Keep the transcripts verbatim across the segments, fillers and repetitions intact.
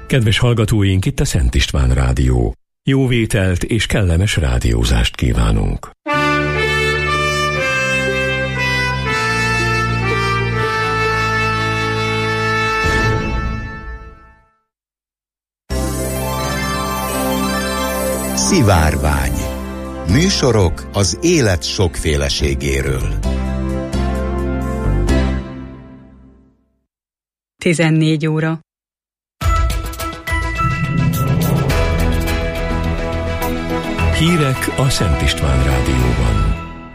Kedves hallgatóink, itt a Szent István Rádió. Jó vételt és kellemes rádiózást kívánunk. Szivárvány. Műsorok az élet sokféleségéről. tizennégy óra. Hírek a Szent István Rádióban.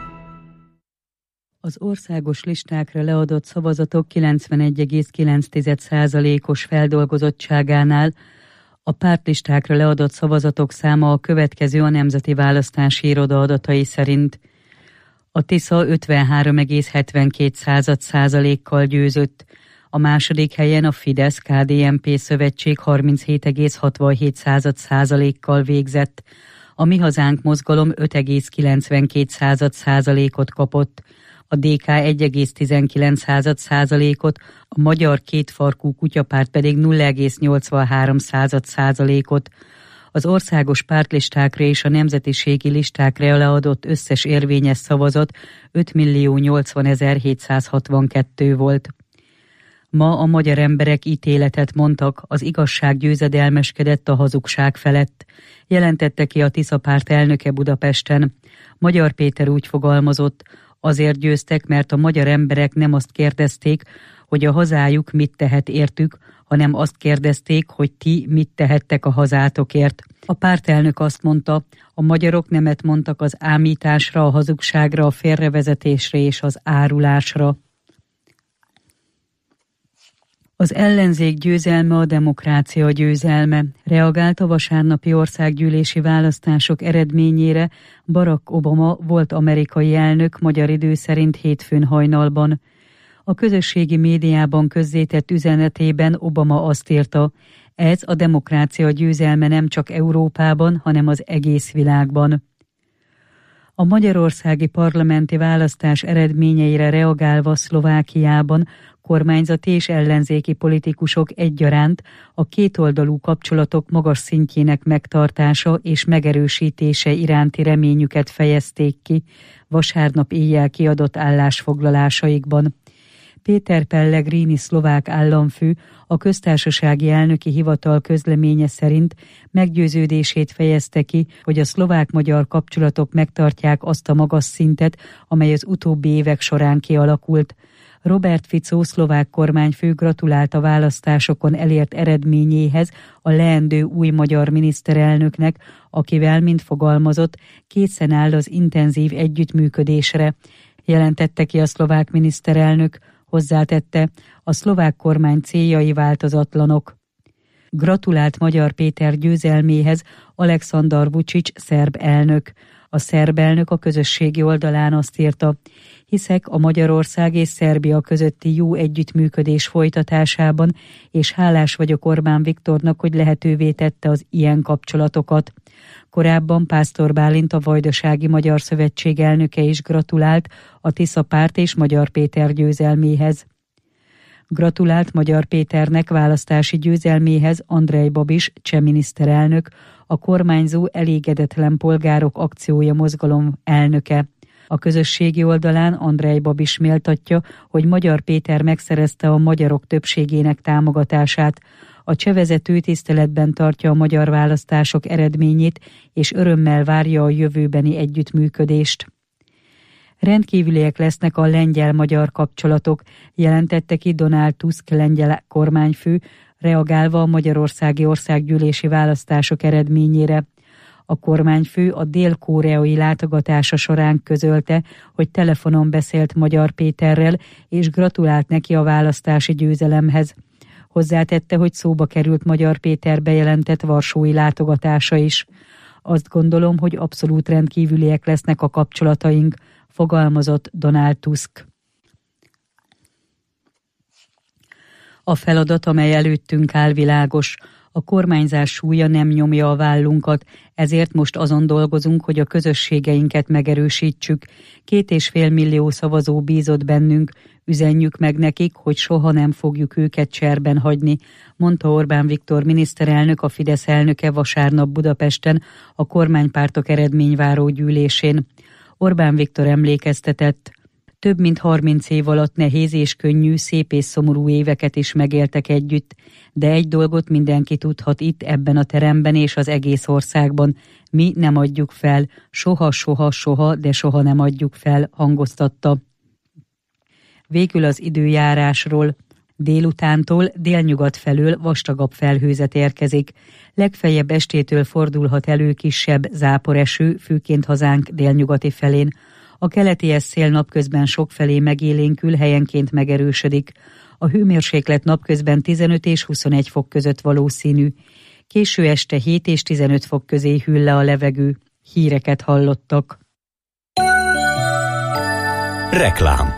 Az országos listákra leadott szavazatok kilencvenegy egész kilenc százalékos feldolgozottságánál a pártlistákra leadott szavazatok száma a következő a Nemzeti Választási Iroda adatai szerint. A Tisza ötvenhárom egész hetvenkét százalékkal győzött, a második helyen a Fidesz-ká dé en pé szövetség harminchét egész hatvanhét százalékkal végzett, a Mi Hazánk mozgalom öt egész kilencvenkét százalékot kapott, a dé ká egy egész tizenkilenc százalékot, a Magyar Kétfarkú Kutyapárt pedig nulla egész nyolcvanhárom százalékot. Az országos pártlistákra és a nemzetiségi listákra leadott összes érvényes szavazat öt millió nyolcvanezer-hétszázhatvankettő volt. Ma a magyar emberek ítéletet mondtak, az igazság győzedelmeskedett a hazugság felett, jelentette ki a Tisza párt elnöke Budapesten. Magyar Péter úgy fogalmazott, azért győztek, mert a magyar emberek nem azt kérdezték, hogy a hazájuk mit tehet értük, hanem azt kérdezték, hogy ti mit tehettek a hazátokért. A pártelnök azt mondta, a magyarok nemet mondtak az ámításra, a hazugságra, a félrevezetésre és az árulásra. Az ellenzék győzelme a demokrácia győzelme. Reagált a vasárnapi országgyűlési választások eredményére Barack Obama volt amerikai elnök magyar idő szerint hétfőn hajnalban. A közösségi médiában közzétett üzenetében Obama azt írta, ez a demokrácia győzelme nem csak Európában, hanem az egész világban. A magyarországi parlamenti választás eredményeire reagálva Szlovákiában kormányzati és ellenzéki politikusok egyaránt a kétoldalú kapcsolatok magas szintjének megtartása és megerősítése iránti reményüket fejezték ki vasárnap éjjel kiadott állásfoglalásaikban. Péter Pellegrini szlovák államfő a köztársasági elnöki hivatal közleménye szerint meggyőződését fejezte ki, hogy a szlovák-magyar kapcsolatok megtartják azt a magas szintet, amely az utóbbi évek során kialakult. Robert Fico szlovák kormányfő gratulált a választásokon elért eredményéhez a leendő új magyar miniszterelnöknek, akivel, mint fogalmazott, készen áll az intenzív együttműködésre. Jelentette ki a szlovák miniszterelnök, hozzátette, a szlovák kormány céljai változatlanok. Gratulált Magyar Péter győzelméhez Aleksandar Vučić szerb elnök. A szerb elnök a közösségi oldalán azt írta, hiszek a Magyarország és Szerbia közötti jó együttműködés folytatásában, és hálás vagyok Orbán Viktornak, hogy lehetővé tette az ilyen kapcsolatokat. Korábban Pásztor Bálint, a Vajdasági Magyar Szövetség elnöke is gratulált a Tisza párt és Magyar Péter győzelméhez. Gratulált Magyar Péternek választási győzelméhez Andrej Babis cseh miniszterelnök, a kormányzó Elégedetlen Polgárok Akciója mozgalom elnöke. A közösségi oldalán Andrej Babis méltatja, hogy Magyar Péter megszerezte a magyarok többségének támogatását. A cseh vezető tiszteletben tartja a magyar választások eredményét, és örömmel várja a jövőbeni együttműködést. Rendkívüliek lesznek a lengyel-magyar kapcsolatok, jelentette ki Donald Tusk lengyel kormányfő, reagálva a magyarországi országgyűlési választások eredményére. A kormányfő a dél-koreai látogatása során közölte, hogy telefonon beszélt Magyar Péterrel, és gratulált neki a választási győzelemhez. Hozzátette, hogy szóba került Magyar Péter bejelentett varsói látogatása is. Azt gondolom, hogy abszolút rendkívüliek lesznek a kapcsolataink, fogalmazott Donald Tusk. A feladat, amely előttünk áll, világos. A kormányzás súlya nem nyomja a vállunkat, ezért most azon dolgozunk, hogy a közösségeinket megerősítsük. Két és fél millió szavazó bízott bennünk, üzenjük meg nekik, hogy soha nem fogjuk őket cserben hagyni, mondta Orbán Viktor miniszterelnök, a Fidesz elnöke vasárnap Budapesten a kormánypártok eredményváró gyűlésén. Orbán Viktor emlékeztetett: több mint harminc év alatt nehéz és könnyű, szép és szomorú éveket is megéltek együtt, de egy dolgot mindenki tudhat itt, ebben a teremben és az egész országban: mi nem adjuk fel, soha, soha, soha, de soha nem adjuk fel, hangoztatta. Végül az időjárásról. Délutántól délnyugat felől vastagabb felhőzet érkezik. Legfeljebb estétől fordulhat elő kisebb záporeső, főként hazánk délnyugati felén. A keleti szél napközben sokfelé megélénkül, helyenként megerősödik. A hőmérséklet napközben tizenöt és huszonegy fok között valószínű. Késő este hét és tizenöt fok közé hűl le a levegő. Híreket hallottak. Reklám.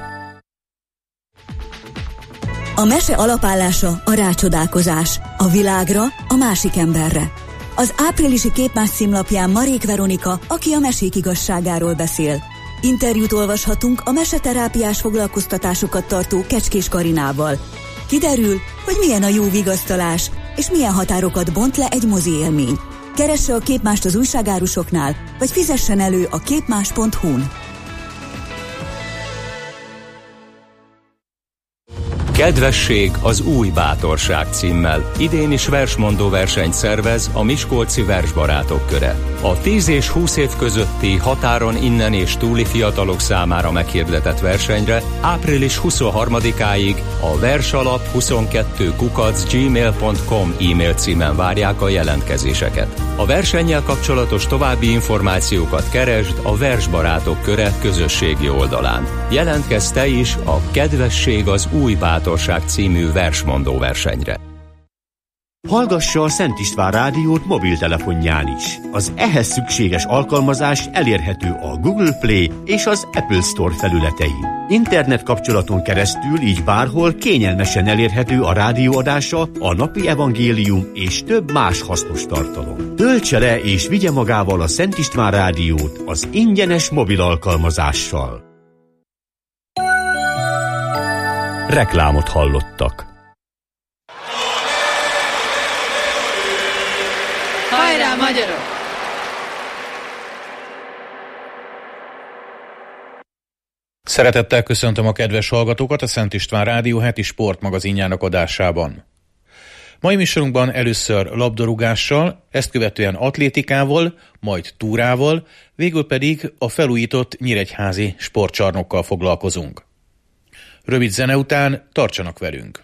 A mese alapállása a rácsodálkozás, a világra, a másik emberre. Az áprilisi Képmás címlapján Marék Veronika, aki a mesék igazságáról beszél. Interjút olvashatunk a meseterápiás foglalkoztatásokat tartó Kecskés Karinával. Kiderül, hogy milyen a jó vigasztalás, és milyen határokat bont le egy mozi élmény. Keresse a Képmást az újságárusoknál, vagy fizessen elő a képmás pont hu-n. Kedvesség az új bátorság címmel idén is versmondó versenyt szervez a Miskolci Versbarátok Köre. A tíz és húsz év közötti határon innen és túli fiatalok számára meghirdetett versenyre április huszonharmadikáig a versalap huszonkettő kukac gmail pont com e-mail címen várják a jelentkezéseket. A versennyel kapcsolatos további információkat keresd a Versbarátok Köre közösségi oldalán. Jelentkezz te is a Kedvesség az új bátorság című versmondó versenyre. Hallgassa a Szent István rádiót mobiltelefonján is. Az ehhez szükséges alkalmazás elérhető a Google Play és az Apple Store felületein. Internet kapcsolaton keresztül így bárhol kényelmesen elérhető a rádióadása, a napi evangélium és több más hasznos tartalom. Töltse le és vigye magával a Szent István rádiót az ingyenes mobil alkalmazással. Reklámot hallottak. Hajrá, magyarok! Szeretettel köszöntöm a kedves hallgatókat a Szent István Rádió heti sportmagazinjának adásában. Mai műsorunkban először labdarúgással, ezt követően atlétikával, majd túrával, végül pedig a felújított nyíregyházi sportcsarnokkal foglalkozunk. Rövid zene után tartsanak velünk!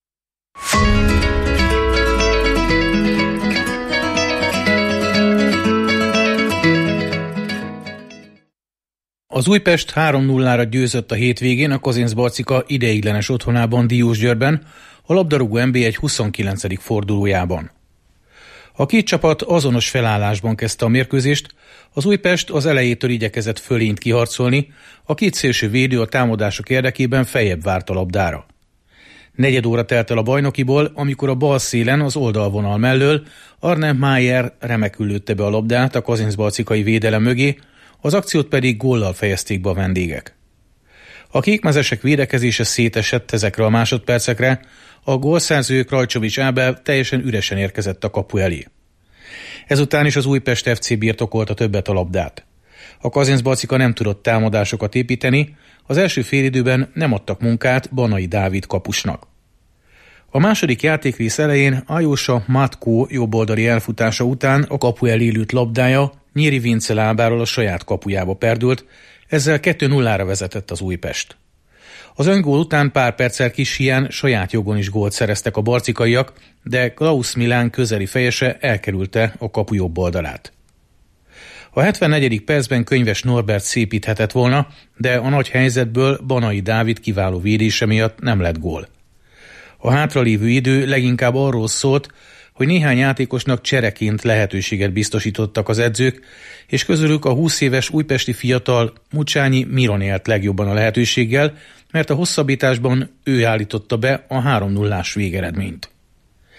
Az Újpest három nullára győzött a hétvégén a Kazincbarcika ideiglenes otthonában Diósgyőrben, a labdarúgó en bé egy huszonkilencedik fordulójában. A két csapat azonos felállásban kezdte a mérkőzést, az Újpest az elejétől igyekezett fölényt kiharcolni, a két szélső védő a támadások érdekében feljebb várt a labdára. Negyed óra telt el a bajnokiból, amikor a bal szélen az oldalvonal mellől Arne Mayer remekül lőtte be a labdát a kazincbarcikai védelem mögé, az akciót pedig góllal fejezték be a vendégek. A kékmezesek védekezése szétesett ezekre a másodpercekre, a gólszerző Krajcsovics Ábel teljesen üresen érkezett a kapu elé. Ezután is az Újpest ef cé birtokolta többet a labdát. A Kazincbarcika nem tudott támadásokat építeni, az első félidőben nem adtak munkát Banai Dávid kapusnak. A második játékrész elején Ajósa Matkó jobboldali elfutása után a kapu elé lőtt labdája Nyíri Vince lábáról a saját kapujába perdült, ezzel kettő nullára vezetett az Újpest. Az öngól után pár perccel kis hián saját jogon is gólt szereztek a barcikaiak, de Klaus Milán közeli fejese elkerülte a kapu jobb oldalát. A hetvennegyedik percben Könyves Norbert szépíthetett volna, de a nagy helyzetből Banai Dávid kiváló védése miatt nem lett gól. A hátralévő idő leginkább arról szólt, hogy néhány játékosnak csereként lehetőséget biztosítottak az edzők, és közülük a húsz éves újpesti fiatal Mucsányi Miron élt legjobban a lehetőséggel, mert a hosszabbításban ő állította be a három nullás végeredményt.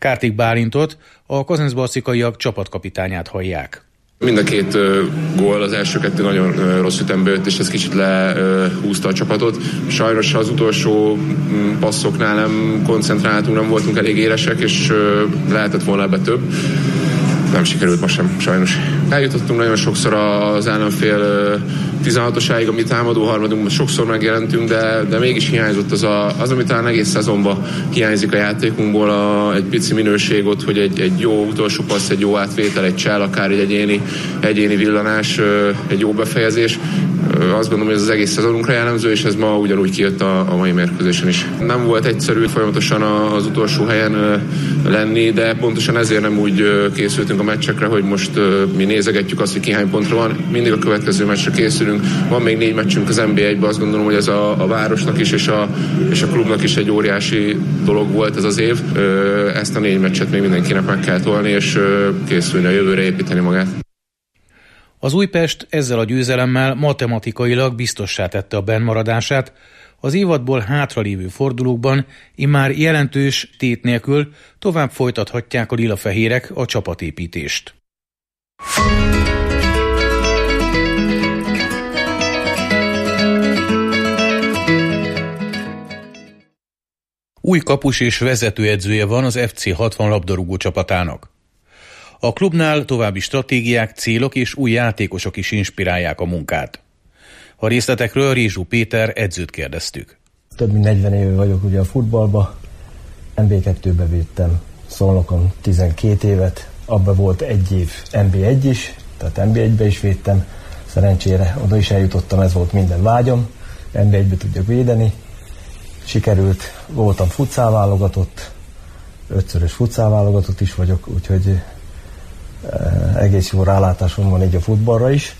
Kártik Bálintot, a kozenszbarcikaiak csapatkapitányát hallják. Mind a két uh, gól, az első kettő nagyon uh, rossz ütembe jött, és ez kicsit lehúzta uh, a csapatot. Sajnos az utolsó um, passzoknál nem koncentráltunk, nem voltunk elég élesek, és uh, lehetett volna ebbe több. Nem sikerült ma sem, sajnos. Eljutottunk nagyon sokszor az ellenfél uh, tizenhatosáig, ami támadó harmadunkban sokszor megjelentünk, de, de mégis hiányzott az, a, az, ami talán egész szezonban hiányzik a játékunkból, a, egy pici minőség ott, hogy egy, egy jó utolsó passz, egy jó átvétel, egy csel, akár egy egyéni, egyéni villanás, egy jó befejezés. Azt gondolom, hogy ez az egész szezonunkra jellemző, és ez ma ugyanúgy kijött a, a mai mérkőzésen is. Nem volt egyszerű folyamatosan az utolsó helyen lenni, de pontosan ezért nem úgy készültünk a meccsekre, hogy most mi nézegetjük azt, hogy ki hány pontra van. Mindig a következő meccsre készülünk. Van még négy meccsünk az en bé egyben, azt gondolom, hogy ez a, a városnak is és a, és a klubnak is egy óriási dolog volt ez az év. Ezt a négy meccset még mindenkinek meg kell tolni, és készülni a jövőre, építeni magát. Az Újpest ezzel a győzelemmel matematikailag biztossá tette a bennmaradását, az évadból hátralévő fordulókban immár jelentős tét nélkül tovább folytathatják a lilafehérek a csapatépítést. Új kapus és vezetőedzője van az ef cé hatvan labdarúgó csapatának. A klubnál további stratégiák, célok és új játékosok is inspirálják a munkát. A részletekről Rézsú Péter edzőt kérdeztük. Több mint negyven éve vagyok ugye a futballba, en bé kettőbe védtem Szolnokon tizenkét évet, abban volt egy év en bé egy is, tehát en bé egybe is védtem, szerencsére oda is eljutottam, ez volt minden vágyom, en bé egybe tudjak védeni, sikerült, voltam futszálválogatott, ötszörös futszálválogatott is vagyok, úgyhogy egész jó rálátásom van így a futballra is.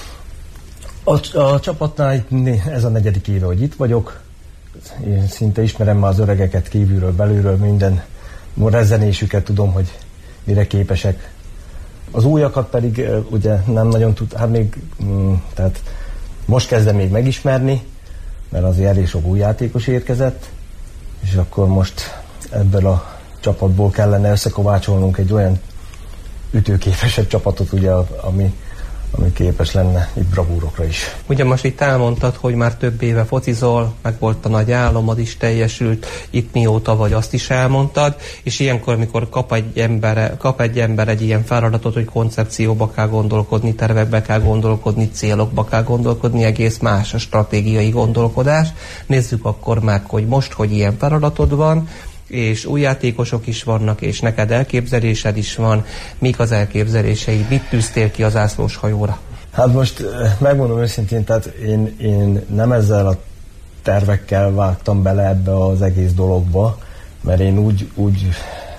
A, a csapatnál ez a negyedik éve, hogy itt vagyok. Én szinte ismerem már az öregeket kívülről, belülről, minden rezzenésüket tudom, hogy mire képesek. Az újakat pedig ugye nem nagyon tud, hát még, tehát most kezdem még megismerni, mert azért elég sok új játékos érkezett, és akkor most ebből a csapatból kellene összekovácsolnunk egy olyan ütőképesebb csapatot, ugye, ami, ami képes lenne itt bravúrokra is. Ugye most itt elmondtad, hogy már több éve focizol, meg volt a nagy álomad is teljesült, itt mióta vagy, azt is elmondtad, és ilyenkor, amikor kap egy ember, kap egy, ember egy ilyen feladatot, hogy koncepcióba kell gondolkodni, tervekbe kell gondolkodni, célokba kell gondolkodni, egész más a stratégiai gondolkodás. Nézzük akkor meg, hogy most, hogy ilyen feladatod van, és új játékosok is vannak, és neked elképzelésed is van. Mik az elképzeléseid? Mit tűztél ki az zászlós hajóra? Hát most megmondom őszintén, tehát én, én nem ezzel a tervekkel vágtam bele ebbe az egész dologba, mert én úgy, úgy,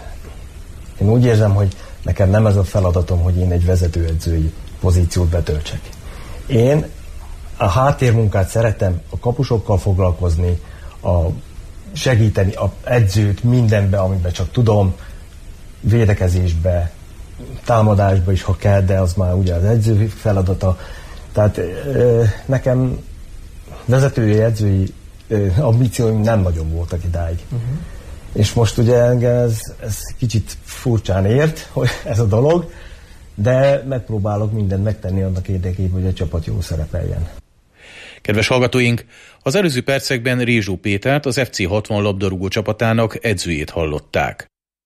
én úgy érzem, hogy nekem nem ez a feladatom, hogy én egy vezetőedzői pozíciót betöltsek. Én a háttérmunkát szeretem, a kapusokkal foglalkozni, a segíteni az edzőt mindenbe, amiben csak tudom, védekezésbe, támadásba is, ha kell, de az már ugye az edző feladata. Tehát ö, nekem vezetői, edzői ö, ambícióim nem nagyon voltak idáig. Uh-huh. És most ugye engem ez, ez kicsit furcsán ért, hogy ez a dolog, de megpróbálok mindent megtenni annak érdekében, hogy a csapat jól szerepeljen. Kedves hallgatóink, az előző percekben Rézsó Pétert, az ef cé hatvan labdarúgó csapatának edzőjét hallották.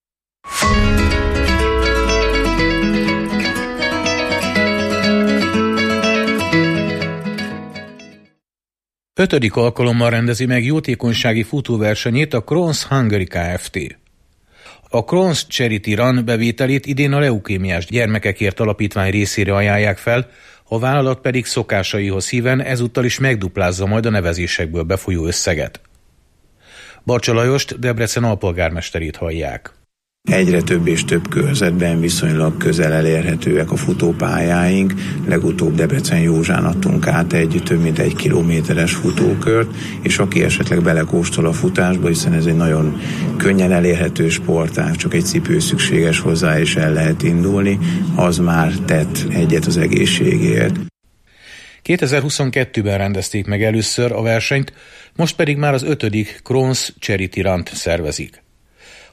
Ötödik alkalommal rendezi meg jótékonysági futóversenyét a Crohn's Hungary Kft. A Crohn's Charity Run bevételét idén a leukémiás gyermekekért alapítvány részére ajánlják fel, a vállalat pedig szokásaihoz híven ezúttal is megduplázza majd a nevezésekből befolyó összeget. Barcsa Lajost, Debrecen alpolgármesterét hallják. Egyre több és több körzetben viszonylag közel elérhetőek a futópályáink. Legutóbb Debrecen Józsán adtunk át egy több mint egy kilométeres futókört, és aki esetleg belekóstol a futásba, hiszen ez egy nagyon könnyen elérhető sportág, csak egy cipő szükséges hozzá, és el lehet indulni, az már tett egyet az egészségért. kétezer-huszonkettőben rendezték meg először a versenyt, most pedig már az ötödik Crohn's Charity Run-t szervezik.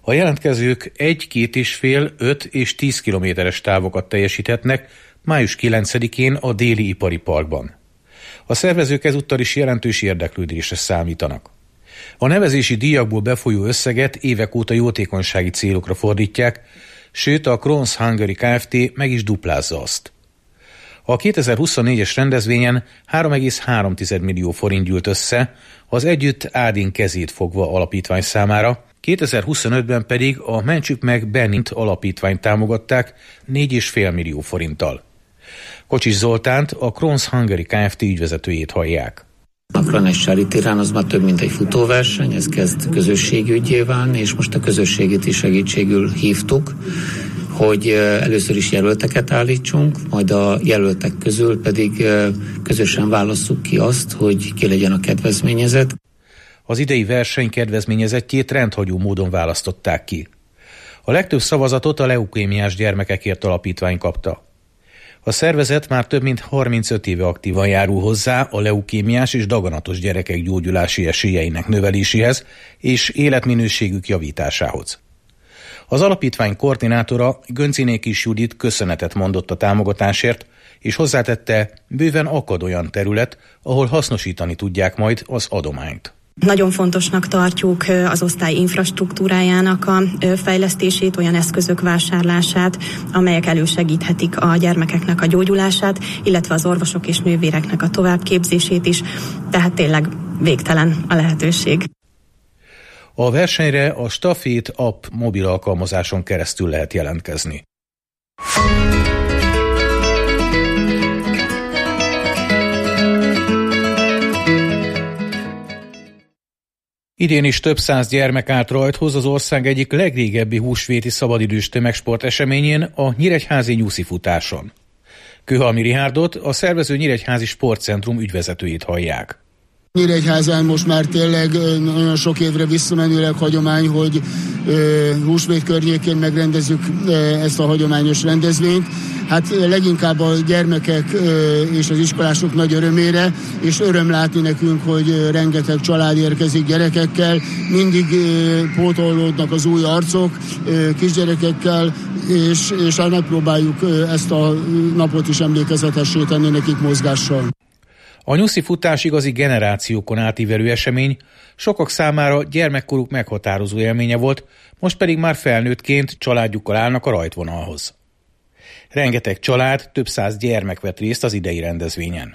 A jelentkezők egy, két és fél, öt és tíz kilométeres távokat teljesíthetnek május kilencedikén a Déli Ipari Parkban. A szervezők ezúttal is jelentős érdeklődésre számítanak. A nevezési díjakból befolyó összeget évek óta jótékonysági célokra fordítják, sőt a Crohn's Hungary Kft. Meg is duplázza azt. A kétezer-huszonnégyes rendezvényen három egész három millió forint gyűlt össze, az Együtt Ádin kezét fogva alapítvány számára, kétezer-huszonötben pedig a Mentsük meg Benint alapítványt támogatták négy egész öt millió forinttal. Kocsis Zoltánt, a Crohn's Hungary Kft. Ügyvezetőjét hallják. A Crohn's Charity Run az már több mint egy futóverseny, ez kezd közösségi ügyé válni, és most a közösségét is segítségül hívtuk, hogy először is jelölteket állítsunk, majd a jelöltek közül pedig közösen válasszuk ki azt, hogy ki legyen a kedvezményezett. Az idei verseny kedvezményezettjét rendhagyó módon választották ki. A legtöbb szavazatot a leukémiás gyermekekért alapítvány kapta. A szervezet már több mint harmincöt éve aktívan járul hozzá a leukémiás és daganatos gyerekek gyógyulási esélyeinek növeléséhez és életminőségük javításához. Az alapítvány koordinátora Gönciné Kis Judit köszönetet mondott a támogatásért, és hozzátette, bőven akad olyan terület, ahol hasznosítani tudják majd az adományt. Nagyon fontosnak tartjuk az osztály infrastruktúrájának a fejlesztését, olyan eszközök vásárlását, amelyek elősegíthetik a gyermekeknek a gyógyulását, illetve az orvosok és nővéreknek a továbbképzését is, tehát tényleg végtelen a lehetőség. A versenyre a Stafét app mobil alkalmazáson keresztül lehet jelentkezni. Idén is több száz gyermek állt rajthoz az ország egyik legrégebbi húsvéti szabadidős tömegsport eseményén, a Nyíregyházi Nyuszi futáson. Kőhalmi Rihárdot, a szervező Nyíregyházi Sportcentrum ügyvezetőjét hallják. Nyíregyházán most már tényleg nagyon sok évre visszamenőleg hagyomány, hogy húsvét környékén megrendezzük ezt a hagyományos rendezvényt. Hát leginkább a gyermekek és az iskolások nagy örömére, és öröm látni nekünk, hogy rengeteg család érkezik gyerekekkel, mindig pótolódnak az új arcok kisgyerekekkel, és, és megpróbáljuk ezt a napot is emlékezetessé tenni nekik mozgással. A nyuszi futás igazi generációkon átívelő esemény, sokak számára gyermekkoruk meghatározó élménye volt, most pedig már felnőttként családjukkal állnak a rajtvonalhoz. Rengeteg család, több száz gyermek vett részt az idei rendezvényen.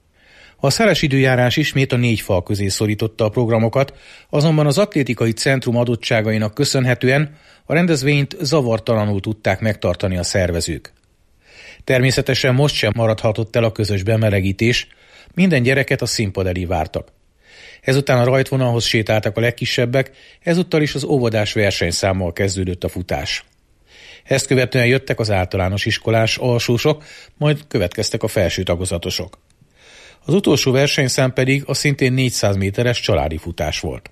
A szeles időjárás ismét a négy fal közé szorította a programokat, azonban az atlétikai centrum adottságainak köszönhetően a rendezvényt zavartalanul tudták megtartani a szervezők. Természetesen most sem maradhatott el a közös bemelegítés, minden gyereket a színpad elé vártak. Ezután a rajtvonalhoz sétáltak a legkisebbek, ezúttal is az óvodás versenyszámmal kezdődött a futás. Ezt követően jöttek az általános iskolás alsósok, majd következtek a felső tagozatosok. Az utolsó versenyszám pedig a szintén négyszáz méteres családi futás volt.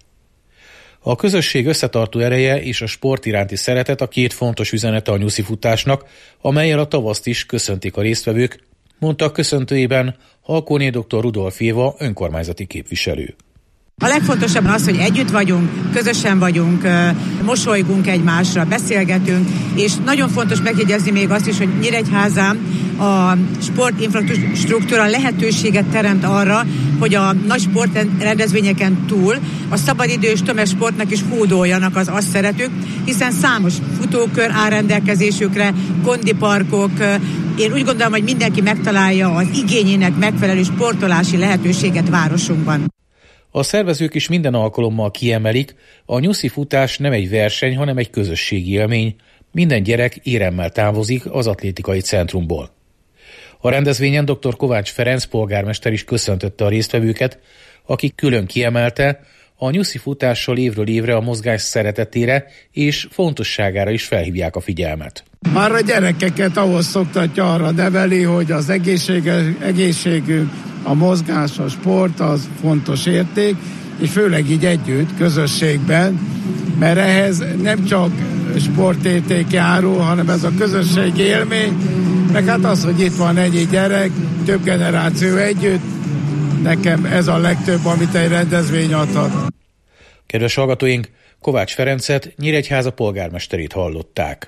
A közösség összetartó ereje és a sport iránti szeretet a két fontos üzenete a nyuszi futásnak, amellyel a tavaszt is köszöntik a résztvevők, mondta a köszöntőjében Halkóné dr. Rudolf Éva önkormányzati képviselő. A legfontosabb az, hogy együtt vagyunk, közösen vagyunk, mosolygunk egymásra, beszélgetünk, és nagyon fontos megjegyezni még azt is, hogy Nyíregyházán a sportinfrastruktúra lehetőséget teremt arra, hogy a nagy sportrendezvényeken túl a szabadidős tömegsportnak is hódoljanak az azt szeretők, hiszen számos futókör áll rendelkezésükre, kondiparkok. Én úgy gondolom, hogy mindenki megtalálja az igényének megfelelő sportolási lehetőséget városunkban. A szervezők is minden alkalommal kiemelik, a nyuszi futás nem egy verseny, hanem egy közösségi élmény, minden gyerek éremmel távozik az atlétikai centrumból. A rendezvényen dr. Kovács Ferenc polgármester is köszöntötte a résztvevőket, aki külön kiemelte, a nyuszi futással évről évre a mozgás szeretetére és fontosságára is felhívják a figyelmet. Már a gyerekeket ahhoz szoktatja, arra neveli, hogy az egészségünk, a mozgás, a sport az fontos érték, és főleg így együtt, közösségben, mert ehhez nem csak sportérték járul, hanem ez a közösségi élmény, meg hát az, hogy itt van ennyi gyerek, több generáció együtt, nekem ez a legtöbb, amit egy rendezvény adhat. Kedves hallgatóink, Kovács Ferencet, Nyíregyháza polgármesterét hallották.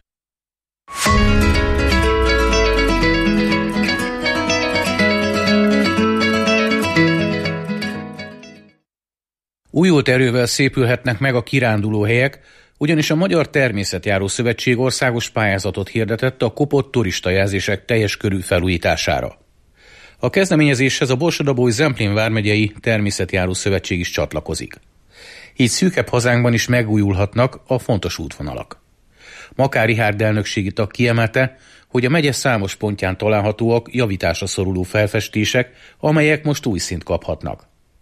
Újult erővel szépülhetnek meg a kirándulóhelyek, ugyanis a Magyar Természetjáró Szövetség országos pályázatot hirdetett a kopott turistajelzések teljes körű felújítására. A kezdeményezéshez a Borsod-Abaúj-Zemplén vármegyei Természetjáró Szövetség is csatlakozik. Így szűkebb hazánkban is megújulhatnak a fontos útvonalak. Makár Rihárd elnökségi tag kiemelte, hogy a megye számos pontján találhatóak javításra szoruló felfestések, amelyek most új színt kaphatnak.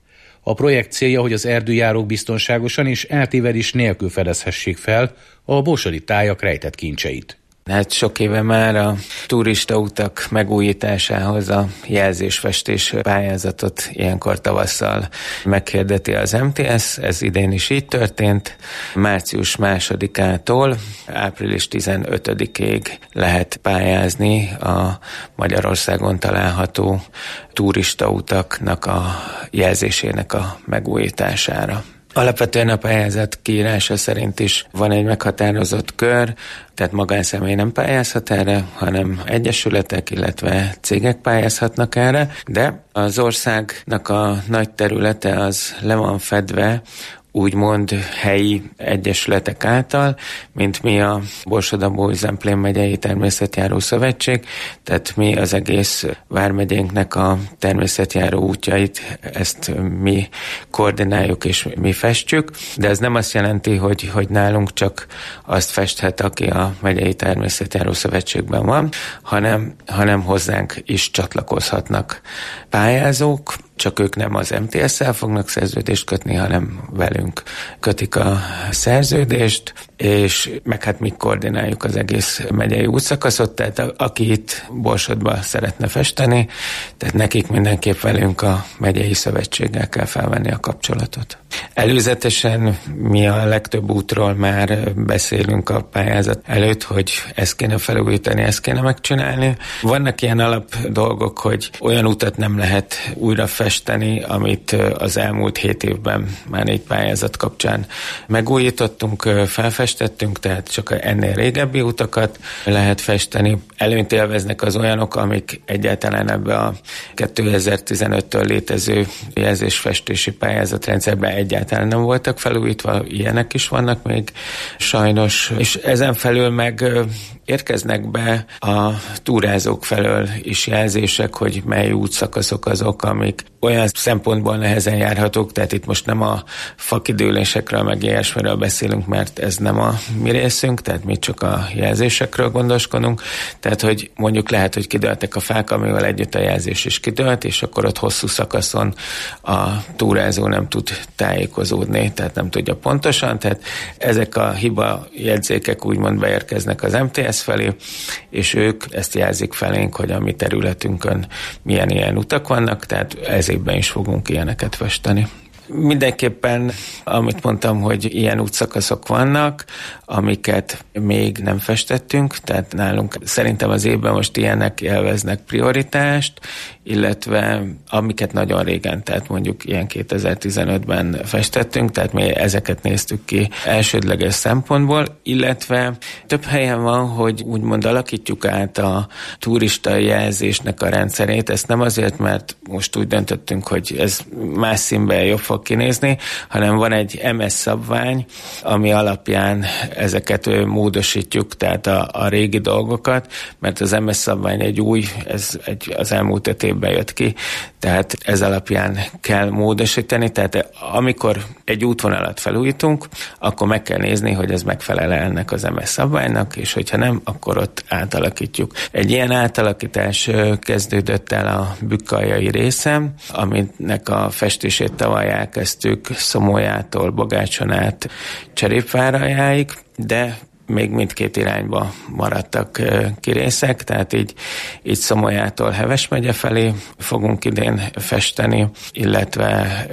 A projekt célja, hogy az erdőjárók biztonságosan és eltévedés nélkül fedezhessék fel a borsodi tájak rejtett kincseit. Hát sok éve már a turistautak megújításához a jelzésfestés pályázatot ilyenkor tavasszal meghirdeti az em té es, ez idén is így történt. Március másodikától április tizenötödikéig lehet pályázni a Magyarországon található turistautaknak a jelzésének a megújítására. Alapvetően a pályázat kiírása szerint is van egy meghatározott kör, tehát magánszemély nem pályázhat erre, hanem egyesületek, illetve cégek pályázhatnak erre, de az országnak a nagy területe az le van fedve úgymond helyi egyesületek által, mint mi a Borsod-Abaúj-Zemplén megyei Természetjáró Szövetség, tehát mi az egész vármegyénknek a természetjáró útjait, ezt mi koordináljuk és mi festjük, de ez nem azt jelenti, hogy, hogy nálunk csak azt festhet, aki a megyei Természetjáró Szövetségben van, hanem, hanem hozzánk is csatlakozhatnak pályázók, csak ők nem az em té es-szel fognak szerződést kötni, hanem velünk kötik a szerződést, és meg hát mi koordináljuk az egész megyei útszakaszot, tehát a, aki itt Borsodba szeretne festeni, tehát nekik mindenképp velünk a megyei szövetséggel kell felvenni a kapcsolatot. Előzetesen mi a legtöbb útról már beszélünk a pályázat előtt, hogy ezt kéne felújítani, ezt kéne megcsinálni. Vannak ilyen alap dolgok, hogy olyan utat nem lehet újra festeni, amit az elmúlt hét évben már négy pályázat kapcsán megújítottunk, felfestettünk, tehát csak ennél régebbi utakat lehet festeni. Előnyt élveznek az olyanok, amik egyáltalán ebbe a kétezer-tizenöttől létező jelzésfestési pályázatrendszerben egyáltalán nem voltak felújítva, ilyenek is vannak még sajnos, és ezen felül meg érkeznek be a túrázók felől is jelzések, hogy mely útszakaszok azok, amik olyan szempontból nehezen járhatók, tehát itt most nem a fakidőlésekről meg ilyesmiről beszélünk, mert ez nem a mi részünk, tehát mi csak a jelzésekről gondoskodunk, tehát hogy mondjuk lehet, hogy kidőltek a fák, amivel együtt a jelzés is kidőlt, és akkor ott hosszú szakaszon a túrázó nem tud tájékozódni, tehát nem tudja pontosan, tehát ezek a hiba jegyzékek úgymond beérkeznek az em té es felé, és ők ezt jelzik felénk, hogy a mi területünkön milyen ilyen utak vannak, tehát ez évben is fogunk ilyeneket festeni. Mindenképpen, amit mondtam, hogy ilyen útszakaszok vannak, amiket még nem festettünk, tehát nálunk szerintem az évben most ilyenek élveznek prioritást, illetve amiket nagyon régen, tehát mondjuk ilyen kétezer-tizenötben festettünk, tehát mi ezeket néztük ki elsődleges szempontból, illetve több helyen van, hogy úgymond alakítjuk át a turista jelzésnek a rendszerét, ezt nem azért, mert most úgy döntöttünk, hogy ez más színben jobb fog kinézni, hanem van egy em es szabvány, ami alapján ezeket módosítjuk, tehát a, a régi dolgokat, mert az em es szabvány egy új, ez egy, az elmúlt öt évben jött ki, tehát ez alapján kell módosítani, tehát amikor egy útvonalat felújítunk, akkor meg kell nézni, hogy ez megfelel ennek az em es szabványnak, és hogyha nem, akkor ott átalakítjuk. Egy ilyen átalakítás kezdődött el a Bükkaljai részen, aminek a festését tavaly elkezdtük Szomolyától Bogácson át Cserépváraljáig, de még mindkét irányba maradtak kirészek, tehát így, így Szomolyától Heves megye felé fogunk idén festeni, illetve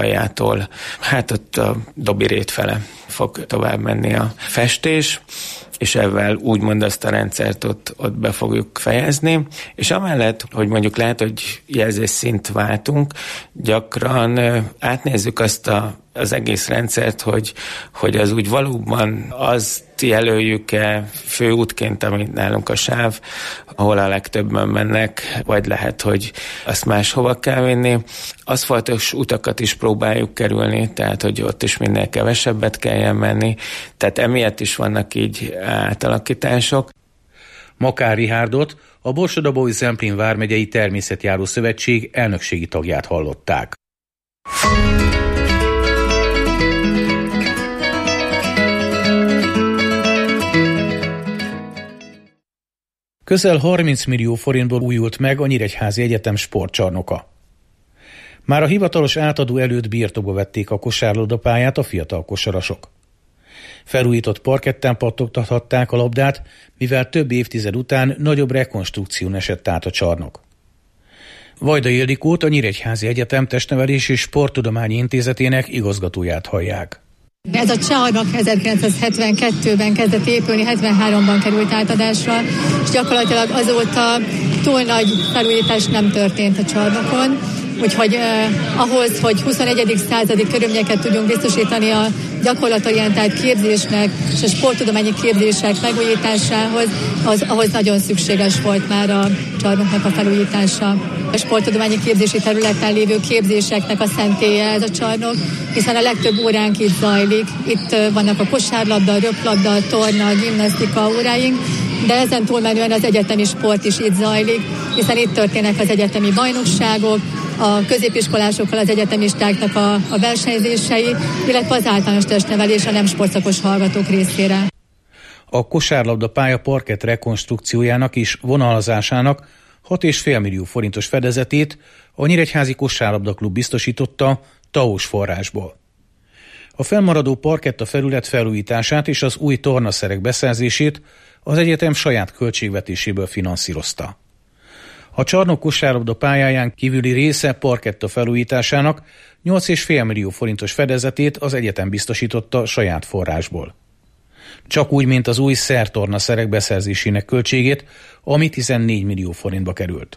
Cserépváraljától, hát ott a Dobirét fele fog tovább menni a festés, és ezzel úgymond azt a rendszert ott, ott be fogjuk fejezni. És amellett, hogy mondjuk lehet, hogy jelzésszint váltunk, gyakran átnézzük azt a az egész rendszert, hogy, hogy az úgy valóban azt jelöljük-e főútként, amit nálunk a sáv, ahol a legtöbben mennek, vagy lehet, hogy azt máshova kell vinni. Aszfaltos utakat is próbáljuk kerülni, tehát hogy ott is minél kevesebbet kelljen menni, tehát emiatt is vannak így átalakítások. Makár Rihárdot, a Borsod-Abaúj-Zemplén vármegyei Természetjáró Szövetség elnökségi tagját hallották. Közel harminc millió forintból újult meg a Nyíregyházi Egyetem sportcsarnoka. Már a hivatalos átadó előtt birtokba vették a kosárlabdapályát a fiatal kosarasok. Felújított parketten pattogtathatták a labdát, mivel több évtized után nagyobb rekonstrukción esett át a csarnok. Vajda Ildikót, a Nyíregyházi Egyetem Testnevelési és Sporttudományi Intézetének igazgatóját hallják. Ez a csarnok ezerkilencszázhetvenkettőben kezdett épülni, hetvenháromban került átadásra, és gyakorlatilag azóta túl nagy felújítás nem történt a csarnokon. Úgyhogy eh, ahhoz, hogy huszonegyedik századi körülményeket tudjunk biztosítani a gyakorlatorientált képzésnek és a sporttudományi képzések megújításához, az, ahhoz nagyon szükséges volt már a csarnoknak a felújítása. A sporttudományi képzési területen lévő képzéseknek a szentélye ez a csarnok, hiszen a legtöbb óránk itt zajlik. Itt eh, vannak a kosárlabda, röplabda, torna, gimnasztika óráink, de ezen túlmenően az egyetemi sport is itt zajlik, hiszen itt történnek az egyetemi bajnokságok, a középiskolásokkal az egyetemistáknak a, a versenyzései, illetve az általános testnevelés a nem sportszakos hallgatók részére. A kosárlabda pálya parkett rekonstrukciójának és vonalazásának hat egész öt millió forintos fedezetét a Nyíregyházi Kosárlabda Klub biztosította té á o-s forrásból. A fennmaradó parketta felület felújítását és az új tornaszerek beszerzését az egyetem saját költségvetéséből finanszírozta. A csarnok kosárlabda pályáján kívüli része parketta felújításának nyolc egész öt millió forintos fedezetét az egyetem biztosította saját forrásból. Csak úgy, mint az új szertornaszerek beszerzésének költségét, ami tizennégy millió forintba került.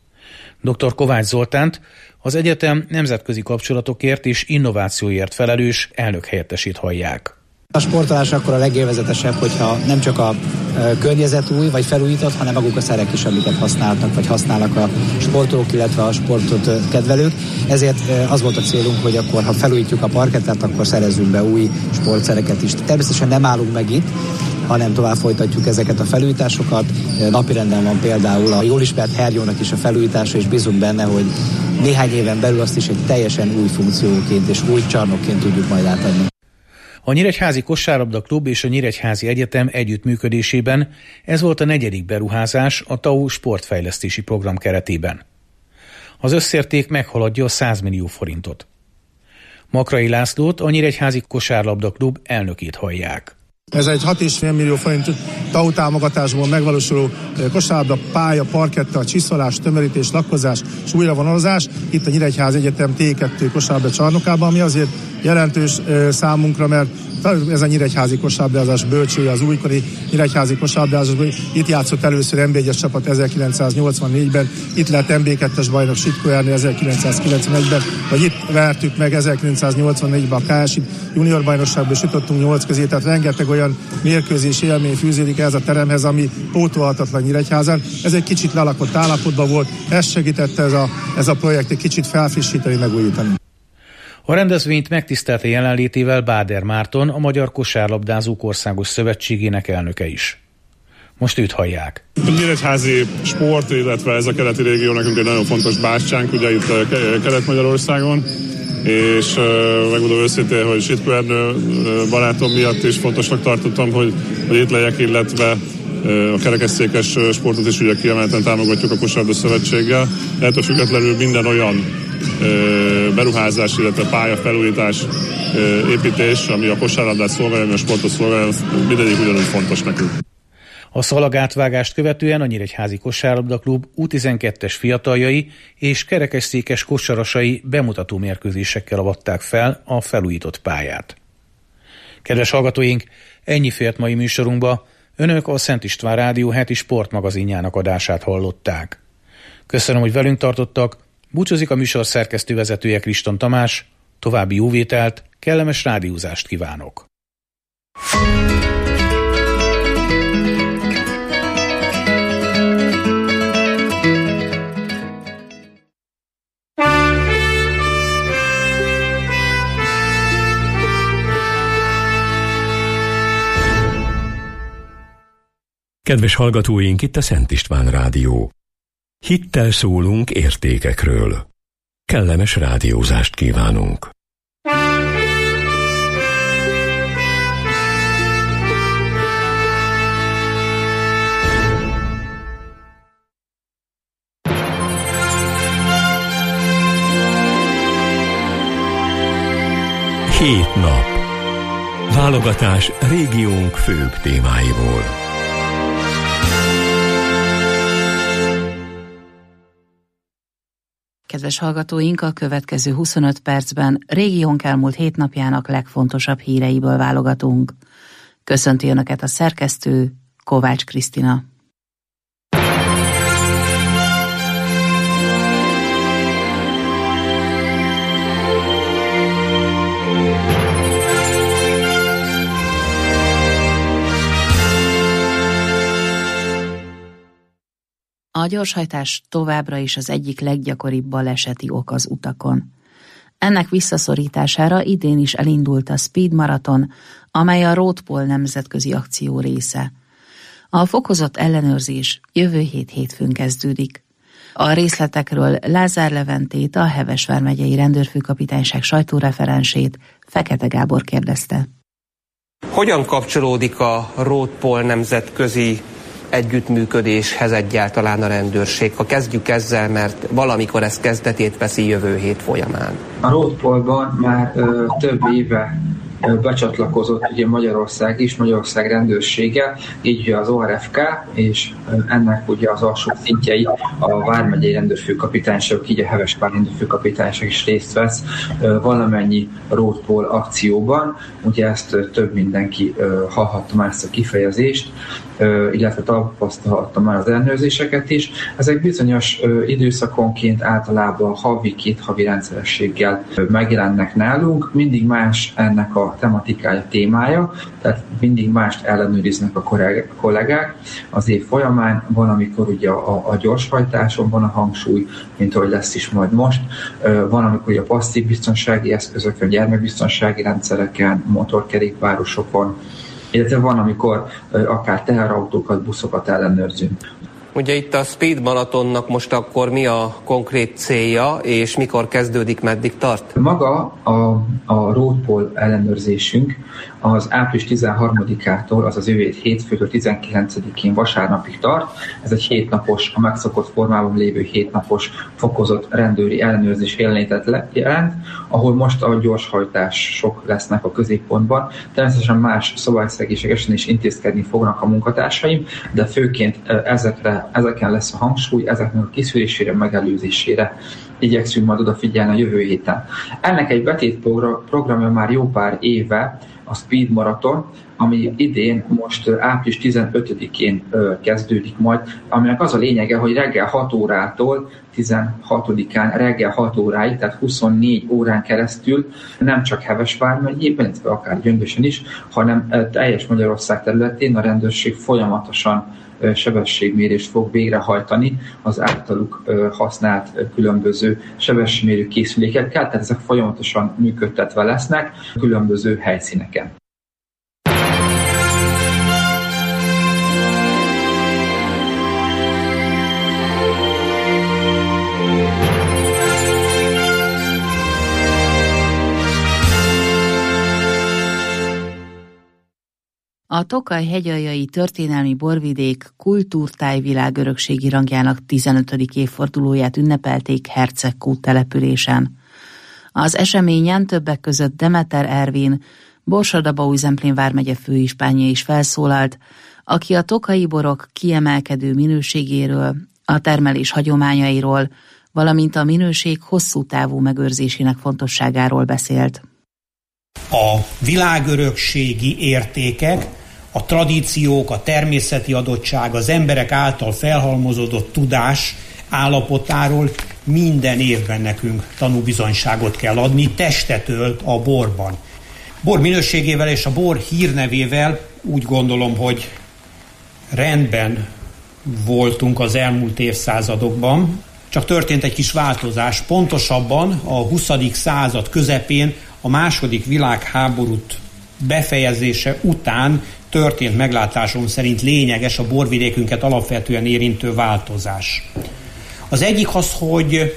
dr. Kovács Zoltánt, az egyetem nemzetközi kapcsolatokért és innovációért felelős elnök helyettesét hallják. A sportolás akkor a legélvezetesebb, hogyha nem csak a környezet új vagy felújított, hanem maguk a szerek is, amiket használnak, vagy használnak a sportolók, illetve a sportot kedvelők. Ezért az volt a célunk, hogy akkor, ha felújítjuk a parkettet, akkor szerezzünk be új sportszereket is. Természetesen nem állunk meg itt, hanem tovább folytatjuk ezeket a felújításokat. Napirenden van például a jól ismert Herjónak is a felújítása, és bízunk benne, hogy néhány éven belül azt is egy teljesen új funkcióként és új csarnokként tudjuk majd átadni. A Nyíregyházi Kosárlabda Klub és a Nyíregyházi Egyetem együttműködésében ez volt a negyedik beruházás a té á o sportfejlesztési program keretében. Az összérték meghaladja a száz millió forintot. Makrai Lászlót, a Nyíregyházi Kosárlabda Klub elnökét hallják. Ez egy hat egész öt millió forint té á o támogatásból megvalósuló kosárlabda pálya, parketta, csiszolás, tömörítés, lakkozás és újravonalazás itt a Nyíregyházi Egyetem té kettő kosárlabda csarnokában, ami azért jelentős számunkra, mert ez a nyíregyházi kosárlabdázás bölcsője, az újkori nyíregyházi kosárlabdázásban. Itt játszott először en bé egyes csapat ezerkilencszáznyolcvannégyben, itt lett en bé kettes bajnok Sitkó Ernő ezerkilencszázkilencvenegyben, vagy itt vertük meg ezerkilencszáznyolcvannégyben a ká es i junior bajnokságban, és jutottunk nyolc közé, tehát rengeteg olyan mérkőzés élmény fűződik ez a teremhez, ami pótolhatatlan Nyíregyházán. Ez egy kicsit lelakott állapotban volt, ez segítette ez a, ez a projekt egy kicsit felfrissíteni, megújítani. A rendezvényt megtisztelte jelenlétével Báder Márton, a Magyar Kosárlabdázók Országos Szövetségének elnöke is. Most őt hallják. A nyíregyházi sport, illetve ez a keleti régió nekünk egy nagyon fontos bástyánk, ugye itt Kelet-Magyarországon, és megmondom őszintén, hogy Sitkó Ernő barátom miatt is fontosnak tartottam, hogy, hogy itt legyek, illetve a kerekesszékes sportot is ugye kiemelten támogatjuk a Kosárlabda Szövetséggel. Ettől függetlenül minden olyan beruházás, illetve pályafelújítás, építés, ami a kosárlabdát szolgálja, ami a sportot szolgálja, mindegyik ugyanúgy fontos nekünk. A szalagátvágást követően a Nyíregyházi Kosárlabda Klub U tizenkettes fiataljai és kerekesszékes kosarasai bemutató mérkőzésekkel avatták fel a felújított pályát. Kedves hallgatóink, ennyi fért mai műsorunkba. Önök a Szent István Rádió heti sportmagazinjának adását hallották. Köszönöm, hogy velünk tartottak, búcsúzik a műsor szerkesztővezetője Kriston Tamás, további jó vételt, kellemes rádiózást kívánok! Kedves hallgatóink, itt a Szent István Rádió. Hittel szólunk értékekről. Kellemes rádiózást kívánunk. Hét nap. Válogatás régiónk főbb témáiból. Kedves hallgatóink, a következő huszonöt percben régiónk elmúlt hét napjának legfontosabb híreiből válogatunk. Köszönti Önöket a szerkesztő, Kovács Krisztina. A gyorshajtás továbbra is az egyik leggyakoribb baleseti ok az utakon. Ennek visszaszorítására idén is elindult a Speed Marathon, amely a Roadpol nemzetközi akció része. A fokozott ellenőrzés jövő hét hétfőn kezdődik. A részletekről Lázár Leventét, a Heves vármegyei rendőrfőkapitányság sajtóreferensét, Fekete Gábor kérdezte. Hogyan kapcsolódik a Roadpol nemzetközi együttműködéshez egyáltalán a rendőrség? Ha kezdjük ezzel, mert valamikor ez kezdetét veszi jövő hét folyamán. A Roadpolban már ö, több éve ö, becsatlakozott ugye Magyarország is, Magyarország rendőrsége, így ugye az o er ef ká, és ö, ennek ugye az alsó szintjei a vármegyei rendőrfőkapitányság, így a Heves vár rendőrfőkapitányság is részt vesz ö, valamennyi Roadpol akcióban. Ugye ezt ö, több mindenki ö, hallhatta már ezt a kifejezést, illetve tapasztalhattam már az ellenőrzéseket is. Ezek bizonyos időszakonként általában havi, két havi rendszerességgel megjelennek nálunk. Mindig más ennek a tematikája, témája, tehát mindig mást ellenőriznek a kollégák az év folyamán. Van, amikor ugye a, a gyorshajtáson van a hangsúly, mint ahogy lesz is majd most. Van, amikor ugye a passzív biztonsági eszközökön, gyermekbiztonsági rendszereken, motorkerékpárosokon, illetve van, amikor akár teherautókat, buszokat ellenőrzünk. Ugye itt a Speed Marathonnak most akkor mi a konkrét célja, és mikor kezdődik, meddig tart? Maga a, a Roadpol ellenőrzésünk az április tizenharmadikától, azaz jövő hétfőtől tizenkilencedikén vasárnapig tart. Ez egy hétnapos, a megszokott formában lévő hétnapos fokozott rendőri ellenőrzés jelenlétet jelent, ahol most a gyorshajtások lesznek a középpontban. Természetesen más szabályszegések esetén is intézkedni fognak a munkatársaim, de főként ezekre, ezeken lesz a hangsúly, ezeknek a kiszűrésére, megelőzésére igyekszünk majd odafigyelni a jövő héten. Ennek egy betétprogramja már jó pár éve, a Speed Marathon, ami idén most április tizenötödikén kezdődik majd, aminek az a lényege, hogy reggel hat órától tizenhatodikán reggel hat óráig, tehát huszonnégy órán keresztül nem csak Heves vármegyében, illetve akár Gyöngyösen is, hanem teljes Magyarország területén a rendőrség folyamatosan sebességmérést fog végrehajtani az általuk használt különböző sebességmérő készülékekkel, tehát ezek folyamatosan működtetve lesznek különböző helyszíneken. A Tokaj hegyaljai történelmi borvidék kultúrtáj világörökségi rangjának tizenötödik évfordulóját ünnepelték Hercegkút településen. Az eseményen többek között Demeter Ervin, Borsod-Abaúj-Zemplén vármegye főispánja is felszólalt, aki a tokaji borok kiemelkedő minőségéről, a termelés hagyományairól, valamint a minőség hosszú távú megőrzésének fontosságáról beszélt. A világörökségi értékek a tradíciók, a természeti adottság, az emberek által felhalmozódott tudás állapotáról minden évben nekünk tanúbizonyságot kell adni, testet ölt a borban. Bor minőségével és a bor hírnevével úgy gondolom, hogy rendben voltunk az elmúlt évszázadokban, csak történt egy kis változás. Pontosabban a huszadik század közepén a második világháborút befejezése után történt meglátásom szerint lényeges, a borvidékünket alapvetően érintő változás. Az egyik az, hogy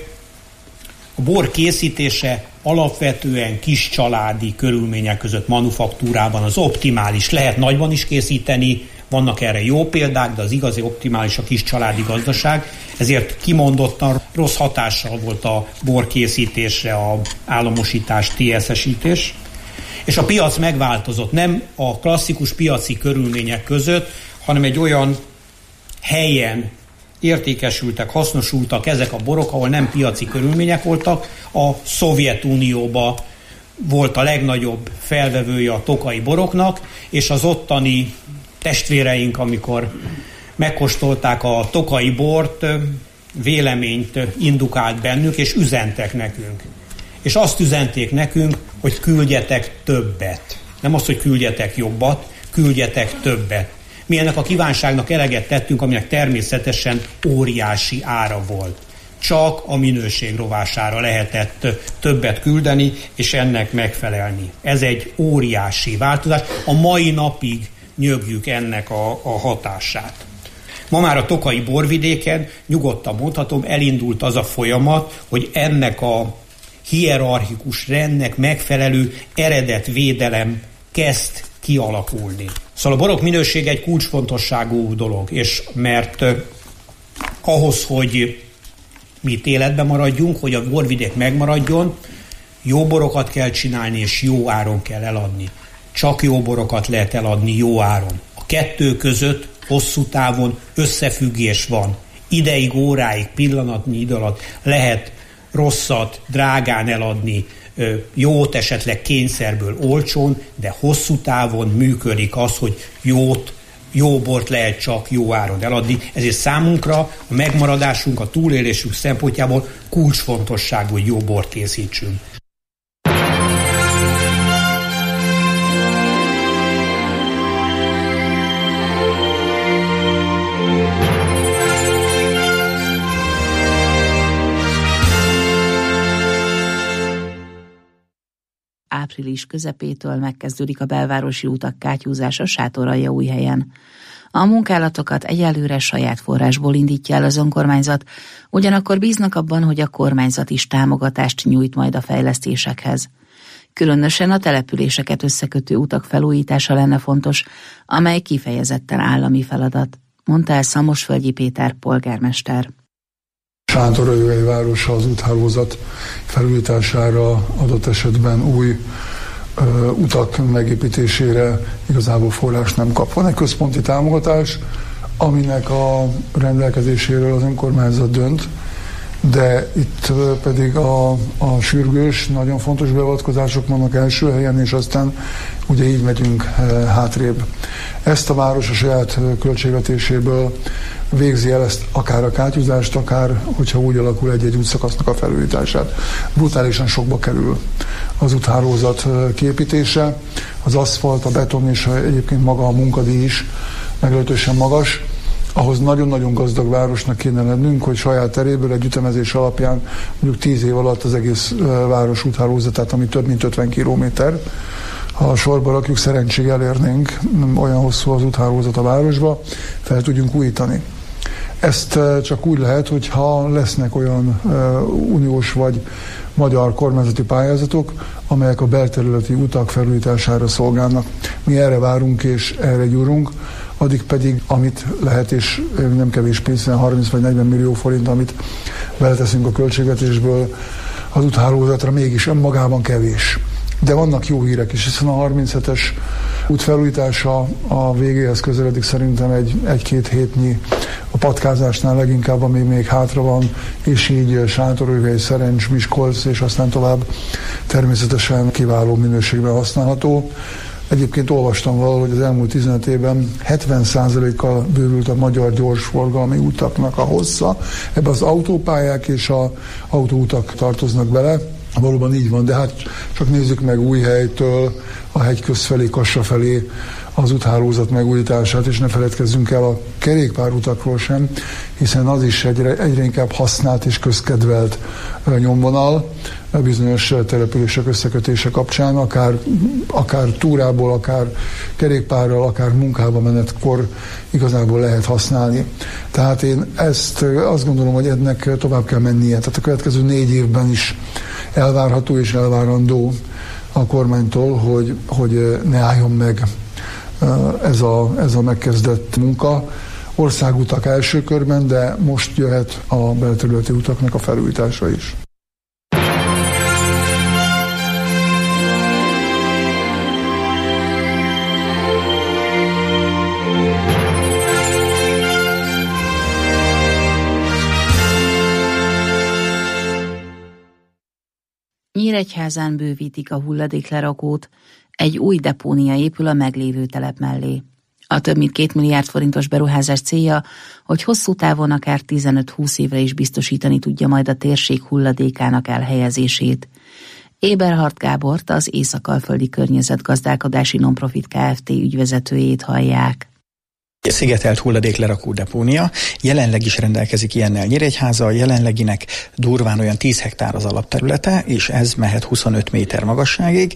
a bor készítése alapvetően kis családi körülmények között manufaktúrában az optimális. Lehet nagyban is készíteni, vannak erre jó példák, de az igazi optimális a kis családi gazdaság, ezért kimondottan rossz hatással volt a bor készítésre a államosítás, té es-esítés. És a piac megváltozott, nem a klasszikus piaci körülmények között, hanem egy olyan helyen értékesültek, hasznosultak ezek a borok, ahol nem piaci körülmények voltak. A Szovjetunióban volt a legnagyobb felvevője a tokai boroknak, és az ottani testvéreink, amikor megkóstolták a tokai bort, véleményt indukált bennük, és üzentek nekünk. És azt üzenték nekünk, hogy küldjetek többet. Nem azt, hogy küldjetek jobbat, küldjetek többet. Mi ennek a kívánságnak eleget tettünk, aminek természetesen óriási ára volt. Csak a minőség rovására lehetett többet küldeni, és ennek megfelelni. Ez egy óriási változás. A mai napig nyögjük ennek a, a hatását. Ma már a tokai borvidéken nyugodtan mondhatom, elindult az a folyamat, hogy ennek a hierarchikus rendnek megfelelő eredetvédelem kezd kialakulni. Szóval a borok minősége egy kulcsfontosságú dolog, és mert eh, ahhoz, hogy mi életben maradjunk, hogy a borvidék megmaradjon, jó borokat kell csinálni, és jó áron kell eladni. Csak jó borokat lehet eladni jó áron. A kettő között hosszú távon összefüggés van. Ideig, óráig, pillanatnyi idő alatt lehet rosszat drágán eladni, jót esetleg kényszerből olcsón, de hosszú távon működik az, hogy jót, jó bort lehet csak jó áron eladni. Ezért számunkra a megmaradásunk, a túlélésünk szempontjából kulcsfontosságú, hogy jó bort készítsünk. Április közepétől megkezdődik a belvárosi utak kátyúzása Sátoraljaújhelyen. A munkálatokat egyelőre saját forrásból indítja el az önkormányzat, ugyanakkor bíznak abban, hogy a kormányzat is támogatást nyújt majd a fejlesztésekhez. Különösen a településeket összekötő utak felújítása lenne fontos, amely kifejezetten állami feladat, mondta el Szamosvölgyi Péter polgármester. Sátoraljaújhely városa az úthálózat felújítására, adott esetben új ö, utak megépítésére igazából forrás nem kap. Van egy központi támogatás, aminek a rendelkezéséről az önkormányzat dönt, de itt pedig a, a sürgős, nagyon fontos beavatkozások vannak első helyen, és aztán ugye így megyünk hátrébb. Ezt a város a saját költségvetéséből végzi el ezt akár a kátyúzást, akár, hogyha úgy alakul egy-egy útszakasznak a felújítását. Brutálisan sokba kerül az úthálózat kiépítése, az aszfalt, a beton és egyébként maga a munkadíj is meglehetősen magas. Ahhoz nagyon-nagyon gazdag városnak kéne lennünk, hogy saját teréből egy ütemezés alapján mondjuk tíz év alatt az egész város úthálózatát, ami több mint ötven kilométer, ha sorba rakjuk, szerencség elérnénk, olyan hosszú az úthálózat a városba, fel tudjunk újítani. Ezt csak úgy lehet, hogyha lesznek olyan uh, uniós vagy magyar kormányzati pályázatok, amelyek a belterületi utak felújítására szolgálnak. Mi erre várunk és erre gyúrunk, addig pedig, amit lehet, és nem kevés pénz, harminc vagy negyven millió forint, amit beleteszünk a költségvetésből az úthálózatra, mégis önmagában kevés. De vannak jó hírek is, hiszen a harminchetes út felújítása a végéhez közeledik, szerintem egy, egy-két hétnyi, a patkázásnál leginkább, ami még hátra van, és így Sátoraljaújhely, Szerencs, Miskolc, és aztán tovább természetesen kiváló minőségben használható. Egyébként olvastam valahol, hogy az elmúlt tizenöt évben hetven százalékkal bővült a magyar gyorsforgalmi utaknak a hossza. Ebbe az autópályák és az autóutak tartoznak bele. Valóban így van, de hát csak nézzük meg Újhelytől a Hegyköz felé, Kassa felé az úthálózat megújítását, és ne feledkezzünk el a kerékpárutakról sem, hiszen az is egyre, egyre inkább használt és közkedvelt nyomvonal bizonyos települések összekötése kapcsán, akár, akár túrából, akár kerékpárral, akár munkába menetkor igazából lehet használni. Tehát én ezt azt gondolom, hogy ennek tovább kell mennie. Tehát a következő négy évben is elvárható és elvárandó a kormánytól, hogy, hogy ne álljon meg ez a, ez a megkezdett munka. Országutak első körben, de most jöhet a belterületi utaknak a felújítása is. Nyíregyházán bővítik a hulladéklerakót, egy új depónia épül a meglévő telep mellé. A több mint két milliárd forintos beruházás célja, hogy hosszú távon akár tizenöt-húsz évre is biztosítani tudja majd a térség hulladékának elhelyezését. Eberhard Gábort, az Észak-Alföldi Környezetgazdálkodási Nonprofit Kft. Ügyvezetőjét hallják. A szigetelt hulladéklerakó depónia jelenleg is rendelkezik ilyennel Nyíregyháza, a jelenleginek durván olyan tíz hektár az alapterülete, és ez mehet huszonöt méter magasságig,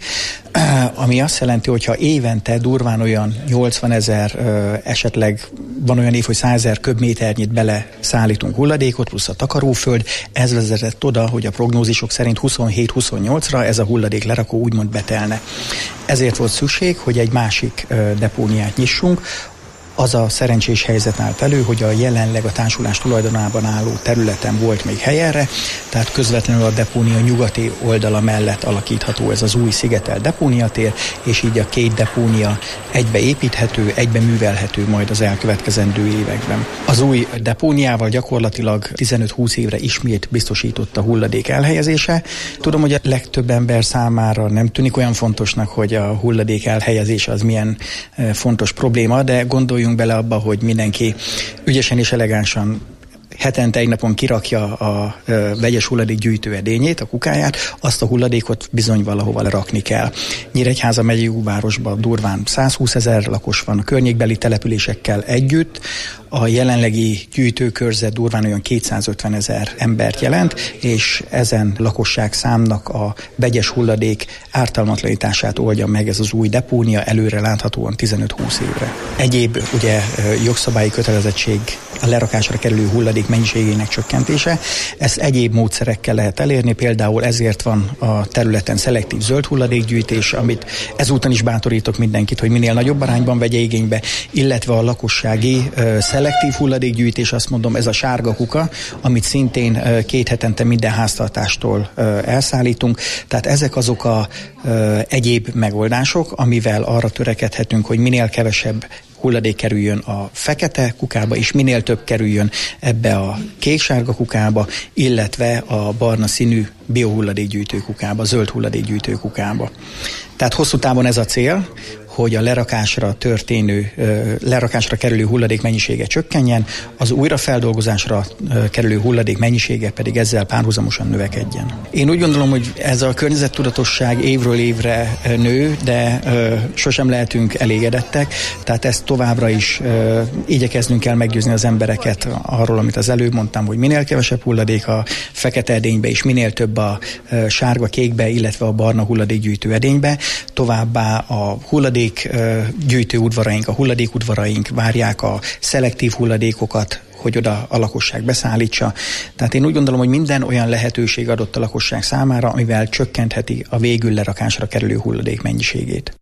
ami azt jelenti, hogy ha évente durván olyan nyolcvanezer, esetleg van olyan év, hogy százezer köbméternyit bele szállítunk hulladékot, plusz a takaróföld, ez vezetett oda, hogy a prognózisok szerint huszonhét-huszonnyolcra ez a hulladéklerakó úgymond betelne. Ezért volt szükség, hogy egy másik depóniát nyissunk. Az a szerencsés helyzet állt elő, hogy a jelenleg a társulás tulajdonában álló területen volt még hely erre, tehát közvetlenül a depónia nyugati oldala mellett alakítható ez az új szigetelt depóniatér, és így a két depónia egybe építhető, egybe művelhető majd az elkövetkezendő években. Az új depóniával gyakorlatilag tizenöt-húsz évre ismét biztosított a hulladék elhelyezése. Tudom, hogy a legtöbb ember számára nem tűnik olyan fontosnak, hogy a hulladék elhelyezése az milyen fontos probléma, de gondoljunk bele abba, hogy mindenki ügyesen és elegánsan hetente egy napon kirakja a ö, vegyes hulladékgyűjtő edényét, a kukáját, azt a hulladékot bizony valahova lerakni kell. Nyíregyháza megyei városban durván százhúszezer lakos van, a környékbeli településekkel együtt, a jelenlegi gyűjtőkörzet durván olyan kétszázötvenezer embert jelent, és ezen lakosság számnak a vegyes hulladék ártalmatlanítását oldja meg ez az új depónia előre láthatóan tizenöt-húsz évre. Egyéb ugye jogszabályi kötelezettség a lerakásra kerülő hulladék mennyiségének csökkentése. Ezt egyéb módszerekkel lehet elérni, például ezért van a területen szelektív zöld hulladékgyűjtés, amit ezúton is bátorítok mindenkit, hogy minél nagyobb arányban vegye igénybe, illetve a lakossági uh, szelektív hulladékgyűjtés, azt mondom, ez a sárga kuka, amit szintén uh, két hetente minden háztartástól uh, elszállítunk. Tehát ezek azok a uh, egyéb megoldások, amivel arra törekedhetünk, hogy minél kevesebb hulladék kerüljön a fekete kukába, és minél több kerüljön ebbe a kék-sárga kukába, illetve a barna színű biohulladékgyűjtő kukába, zöld hulladékgyűjtő kukába. Tehát hosszú távon ez a cél, hogy a lerakásra történő, lerakásra kerülő hulladék mennyisége csökkenjen, az újrafeldolgozásra kerülő hulladék mennyisége pedig ezzel párhuzamosan növekedjen. Én úgy gondolom, hogy ez a környezettudatosság évről évre nő, de sosem lehetünk elégedettek, tehát ezt továbbra is igyekeznünk kell meggyőzni az embereket arról, amit az előbb mondtam, hogy minél kevesebb hulladék a fekete edénybe, és minél több a sárga kékbe, illetve a barna hulladékgyűjtő edénybe, továbbá a hulladék gyűjtő udvaraink, a hulladékudvaraink várják a szelektív hulladékokat, hogy oda a lakosság beszállítsa. Tehát én úgy gondolom, hogy minden olyan lehetőség adott a lakosság számára, amivel csökkentheti a végül lerakásra kerülő hulladék mennyiségét.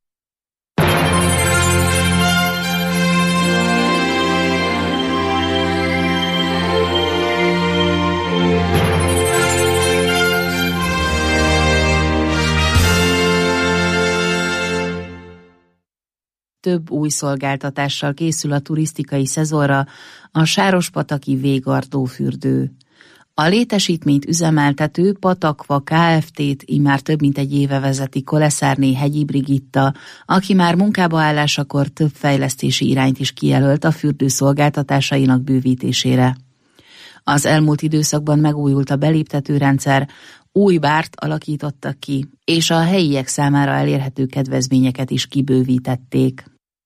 Több új szolgáltatással készül a turisztikai szezonra a Sárospataki Végardó fürdő. A létesítményt üzemeltető Patakva Kft-t immár több mint egy éve vezeti Koleszárné Hegyi Brigitta, aki már munkába állásakor több fejlesztési irányt is kijelölt a fürdő szolgáltatásainak bővítésére. Az elmúlt időszakban megújult a beléptetőrendszer, új bárt alakítottak ki, és a helyiek számára elérhető kedvezményeket is kibővítették.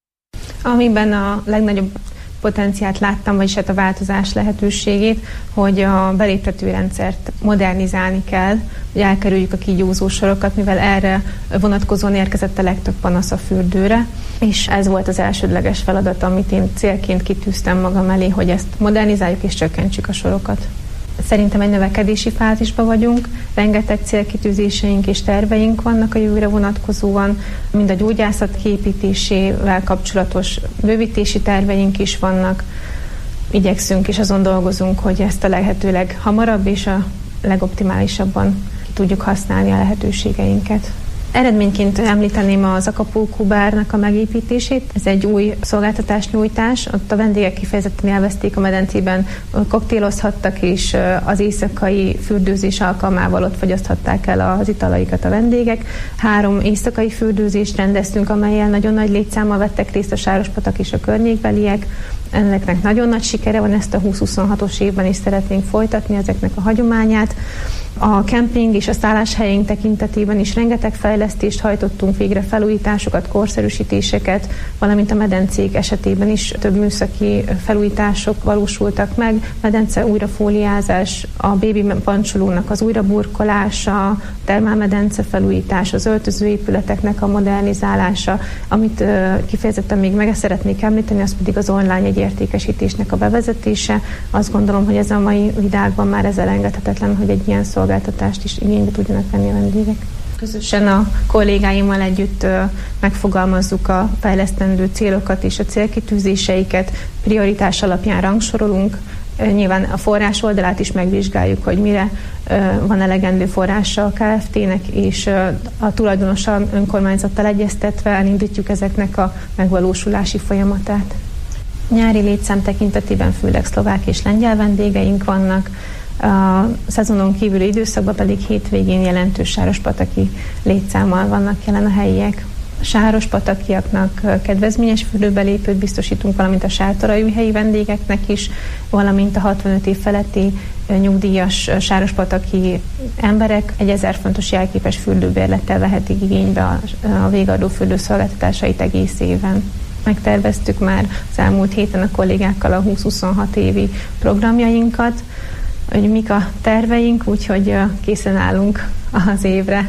Amiben a legnagyobb potenciált láttam, vagyis hát a változás lehetőségét, hogy a beléptetőrendszert modernizálni kell, hogy elkerüljük a kígyózó sorokat, mivel erre vonatkozóan érkezett a legtöbb panasz a fürdőre, és ez volt az elsődleges feladat, amit én célként kitűztem magam elé, hogy ezt modernizáljuk és csökkentsük a sorokat. Szerintem egy növekedési fázisban vagyunk, rengeteg célkitűzéseink és terveink vannak a jövőre vonatkozóan, mind a gyógyászat kiépítésével kapcsolatos bővítési terveink is vannak. Igyekszünk és azon dolgozunk, hogy ezt a lehetőleg hamarabb és a legoptimálisabban ki tudjuk használni a lehetőségeinket. Eredményként említeném az Acapulco bárnak a megépítését. Ez egy új szolgáltatásnyújtás. Ott a vendégek kifejezetten élvezték a medencében, koktélozhattak, és az éjszakai fürdőzés alkalmával ott fogyaszthatták el az italaikat a vendégek. Három éjszakai fürdőzést rendeztünk, amellyel nagyon nagy létszámmal vettek részt a Sárospatak és a környékbeliek. Ennek nagyon nagy sikere van, ezt a húsz-huszonhatos évben is szeretnénk folytatni ezeknek a hagyományát. A kemping és a szálláshelyünk tekintetében is rengeteg fejlesztést hajtottunk végre, felújításokat, korszerűsítéseket, valamint a medencék esetében is több műszaki felújítások valósultak meg. Medence újrafóliázás, a bébi pancsolónak az újraburkolása, a termálmedence felújítás, az öltözőépületeknek a modernizálása, amit kifejezetten még meg szeretnék említeni, az pedig az online jegyértékesítésnek a bevezetése. Azt gondolom, hogy ez a mai világban már ez elengedhetetlen, hogy egy ilyen szolgáltatást is igénybe tudjanak venni a vendégek. Közösen a kollégáimmal együtt megfogalmazzuk a fejlesztendő célokat és a célkitűzéseiket, prioritás alapján rangsorolunk. Nyilván a forrás oldalát is megvizsgáljuk, hogy mire van elegendő forrása a Kft-nek, és a tulajdonossal, önkormányzattal egyeztetve elindítjuk ezeknek a megvalósulási folyamatát. Nyári létszám tekintetében főleg szlovák és lengyel vendégeink vannak, a szezonon kívüli időszakban pedig hétvégén jelentős sárospataki létszámmal vannak jelen a helyiek. A sárospatakiaknak kedvezményes fürdőbelépőt biztosítunk, valamint a sátorajújhelyi vendégeknek is, valamint a hatvanöt év feletti nyugdíjas sárospataki emberek egy ezer fontos jelképes fürdőbérlettel vehetik igénybe a, a végadó fürdőszolgáltatásait egész éven. Megterveztük már az elmúlt héten a kollégákkal a húsz-huszonhat évi programjainkat, hogy mik a terveink, úgyhogy készen állunk az évre.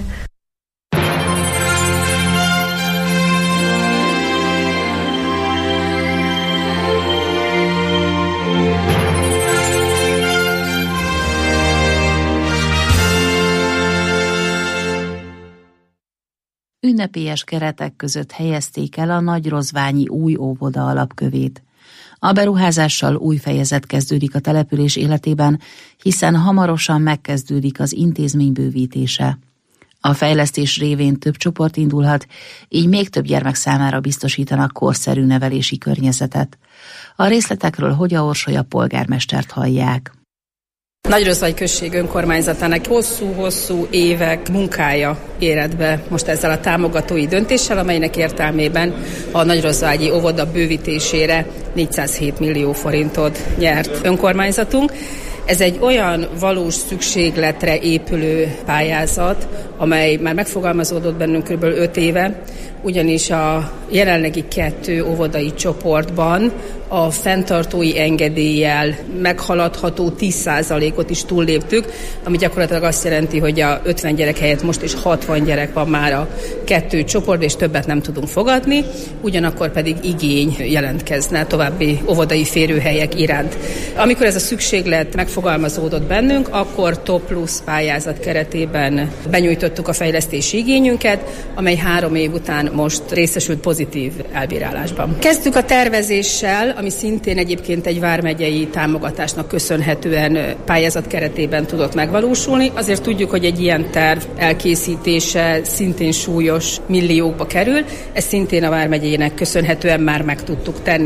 Ünnepélyes keretek között helyezték el a Nagyrozványi új óvoda alapkövét. A beruházással új fejezet kezdődik a település életében, hiszen hamarosan megkezdődik az intézmény bővítése. A fejlesztés révén több csoport indulhat, így még több gyermek számára biztosítanak korszerű nevelési környezetet. A részletekről Hogya Orsolya polgármestert hallják. Nagyrozvány község önkormányzatának hosszú-hosszú évek munkája érett be most ezzel a támogatói döntéssel, amelynek értelmében a nagyrozványi óvoda bővítésére négyszázhét millió forintot nyert önkormányzatunk. Ez egy olyan valós szükségletre épülő pályázat, amely már megfogalmazódott bennünk kb. öt éve, ugyanis a jelenlegi kettő óvodai csoportban a fenntartói engedéllyel meghaladható tíz százalékot is túlléptük, ami gyakorlatilag azt jelenti, hogy a ötven gyerek helyett most is hatvan gyerek van már a kettő csoport, és többet nem tudunk fogadni, ugyanakkor pedig igény jelentkezne további óvodai férőhelyek iránt. Amikor ez a szükséglet megfogalmazódott bennünk, akkor Top Plus pályázat keretében benyújtottuk a fejlesztési igényünket, amely három év után most részesült pozitív elbírálásban. Kezdtük a tervezéssel, ami szintén egyébként egy vármegyei támogatásnak köszönhetően pályázat keretében tudott megvalósulni. Azért tudjuk, hogy egy ilyen terv elkészítése szintén súlyos milliókba kerül, ezt szintén a vármegyének köszönhetően már meg tudtuk tenni.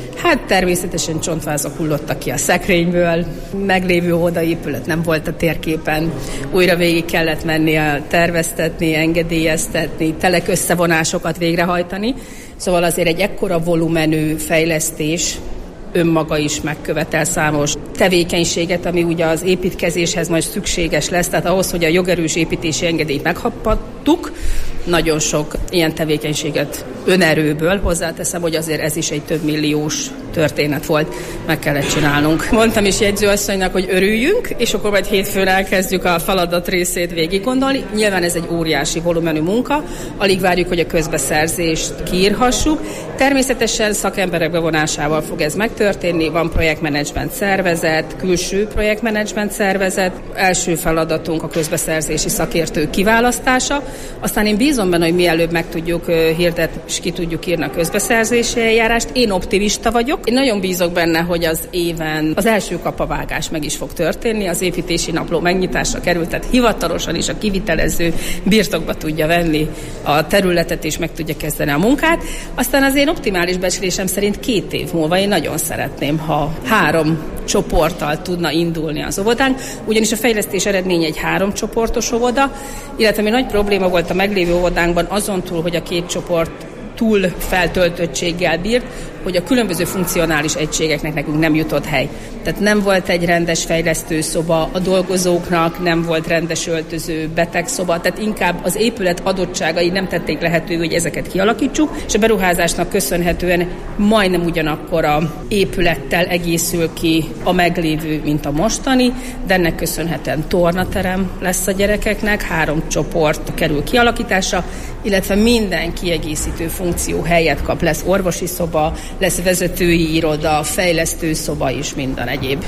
Hát természetesen csontvázak hullottak ki a szekrényből, meglévő óvodaépület nem volt a térképen, újra végig kellett mennie, terveztetni, engedélyeztetni, telek összevonásokat végrehajtani, szóval azért egy ekkora volumenű fejlesztés önmaga is megkövetel számos tevékenységet, ami ugye az építkezéshez majd szükséges lesz, tehát ahhoz, hogy a jogerős építési engedélyt megkaphattuk, nagyon sok ilyen tevékenységet önerőből, hozzáteszem, hogy azért ez is egy több milliós történet volt, meg kellett csinálnunk. Mondtam is jegyzőasszonynak, hogy örüljünk, és akkor majd hétfőn elkezdjük a feladat részét végig gondolni. Nyilván ez egy óriási volumenű munka, alig várjuk, hogy a közbeszerzést kiírhassuk. Természetesen szakemberek bevonásával fog ez megtörténni, van projektmenedzsment szervezet, külső projektmenedzsment szervezet, első feladatunk a közbeszerzési szakértő kiválasztása, aztán én bízom benne, hogy mielőbb meg tudjuk hirdetni, és ki tudjuk írni a közbeszerzési eljárást. Én optimista vagyok. Én nagyon bízok benne, hogy az éven az első kapavágás meg is fog történni. Az építési napló megnyitásra került, tehát hivatalosan is a kivitelező birtokba tudja venni a területet, és meg tudja kezdeni a munkát. Aztán az én optimális becslésem szerint két év múlva én nagyon szeretném, ha három csoporttal tudna indulni az óvodánk, ugyanis a fejlesztés eredménye egy három csoportos óvoda, illetve ami nagy probléma volt a meglévő óvodánkban azon túl, hogy a két csoport túl feltöltöttséggel bírt, hogy a különböző funkcionális egységeknek nekünk nem jutott hely. Tehát nem volt egy rendes fejlesztőszoba a dolgozóknak, nem volt rendes öltöző, betegszoba, tehát inkább az épület adottságai nem tették lehetővé, hogy ezeket kialakítsuk, és a beruházásnak köszönhetően majdnem ugyanakkor a épülettel egészül ki a meglévő, mint a mostani, de ennek köszönhetően tornaterem lesz a gyerekeknek, három csoport kerül kialakításra, illetve minden kiegészítő funkció helyet kap, lesz orvosi szoba, lesz vezetői iroda, fejlesztő szoba és minden egyéb.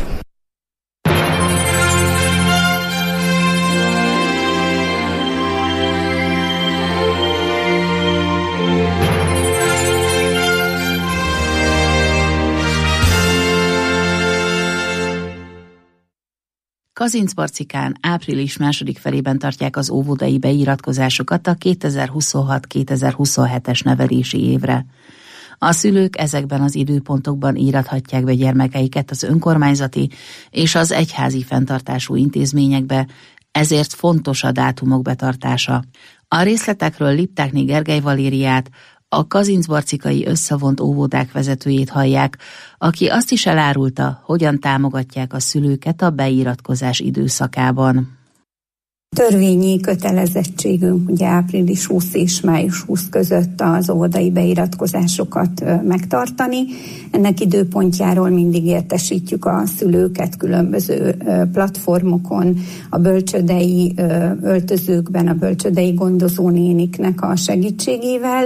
Kazincbarcikán április második felében tartják az óvodai beiratkozásokat a kétezer-huszonhat kétezer-huszonhetes nevelési évre. A szülők ezekben az időpontokban írathatják be gyermekeiket az önkormányzati és az egyházi fenntartású intézményekbe, ezért fontos a dátumok betartása. A részletekről Liptákné Gergely Valériát, a kazincbarcikai összevont óvodák vezetőjét hallják, aki azt is elárulta, hogyan támogatják a szülőket a beiratkozás időszakában. Törvényi kötelezettségünk ugye április huszadika és május huszadika között az óvodai beiratkozásokat megtartani. Ennek időpontjáról mindig értesítjük a szülőket különböző platformokon, a bölcsődei öltözőkben, a bölcsődei gondozónéniknek a segítségével,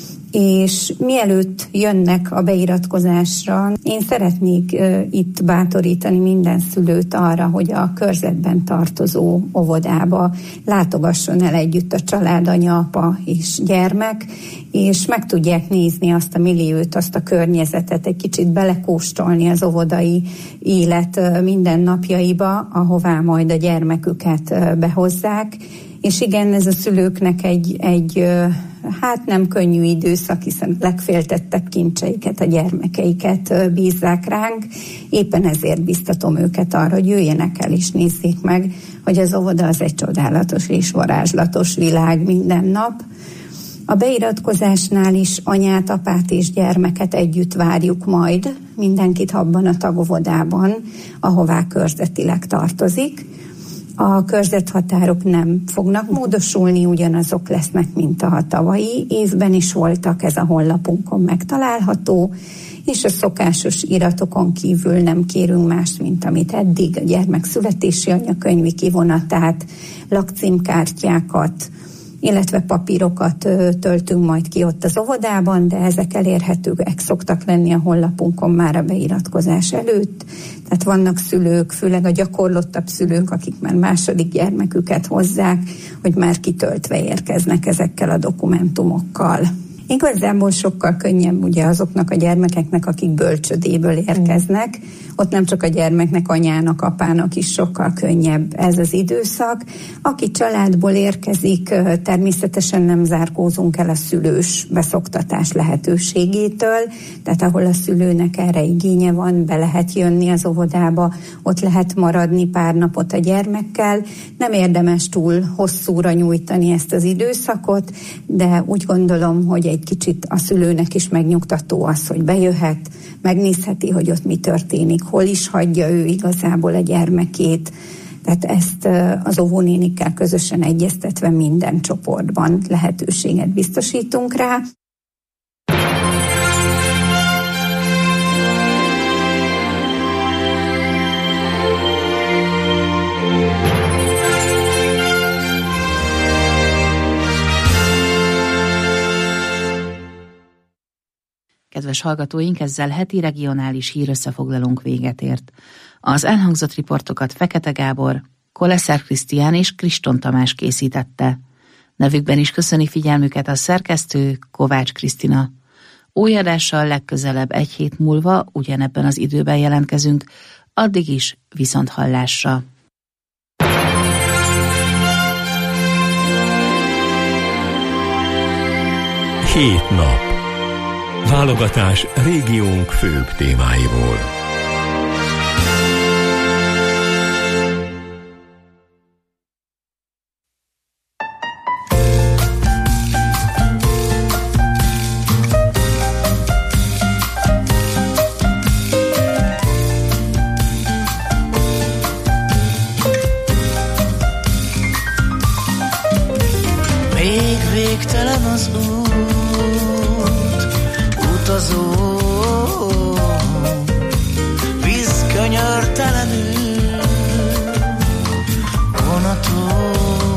és mielőtt jönnek a beiratkozásra, én szeretnék uh, itt bátorítani minden szülőt arra, hogy a körzetben tartozó óvodába látogasson el együtt a család, anya, apa és gyermek, és meg tudják nézni azt a milliót, azt a környezetet, egy kicsit belekóstolni az óvodai élet uh, mindennapjaiba, ahová majd a gyermeküket uh, behozzák. És igen, ez a szülőknek egy, egy hát nem könnyű időszak, hiszen legféltettebb kincseiket, a gyermekeiket bízzák ránk. Éppen ezért biztatom őket arra, hogy jöjjenek el és nézzék meg, hogy az óvoda az egy csodálatos és varázslatos világ minden nap. A beiratkozásnál is anyát, apát és gyermeket együtt várjuk majd, mindenkit abban a tagóvodában, ahová körzetileg tartozik. A körzethatárok nem fognak módosulni, ugyanazok lesznek, mint a tavalyi évben is voltak, ez a honlapunkon megtalálható, és a szokásos iratokon kívül nem kérünk más, mint amit eddig, a gyermek születési anyakönyvi kivonatát, lakcímkártyákat, illetve papírokat töltünk majd ki ott az óvodában, de ezek elérhetőek szoktak lenni a honlapunkon már a beiratkozás előtt. Tehát vannak szülők, főleg a gyakorlottabb szülők, akik már második gyermeküket hozzák, hogy már kitöltve érkeznek ezekkel a dokumentumokkal. Igazából sokkal könnyebb ugye azoknak a gyermekeknek, akik bölcsödéből érkeznek. Ott nem csak a gyermeknek, anyának, apának is sokkal könnyebb ez az időszak. Aki családból érkezik, természetesen nem zárkózunk el a szülős beszoktatás lehetőségétől, tehát ahol a szülőnek erre igénye van, be lehet jönni az óvodába, ott lehet maradni pár napot a gyermekkel. Nem érdemes túl hosszúra nyújtani ezt az időszakot, de úgy gondolom, hogy egy kicsit a szülőnek is megnyugtató az, hogy bejöhet, megnézheti, hogy ott mi történik, hol is hagyja ő igazából a gyermekét. Tehát ezt az óvónénikkel közösen egyeztetve minden csoportban lehetőséget biztosítunk rá. Kedves hallgatóink, ezzel heti regionális hírösszefoglalónk véget ért. Az elhangzott riportokat Fekete Gábor, Koleszer Krisztián és Kriston Tamás készítette. Nevükben is köszöni figyelmüket a szerkesztő, Kovács Krisztina. Új adással legközelebb egy hét múlva ugyanebben az időben jelentkezünk, addig is viszonthallásra. Hét nap. Válogatás régiónk főbb témáiból. Még végtelen az út, utazó, víz könyörtelenül, vonató.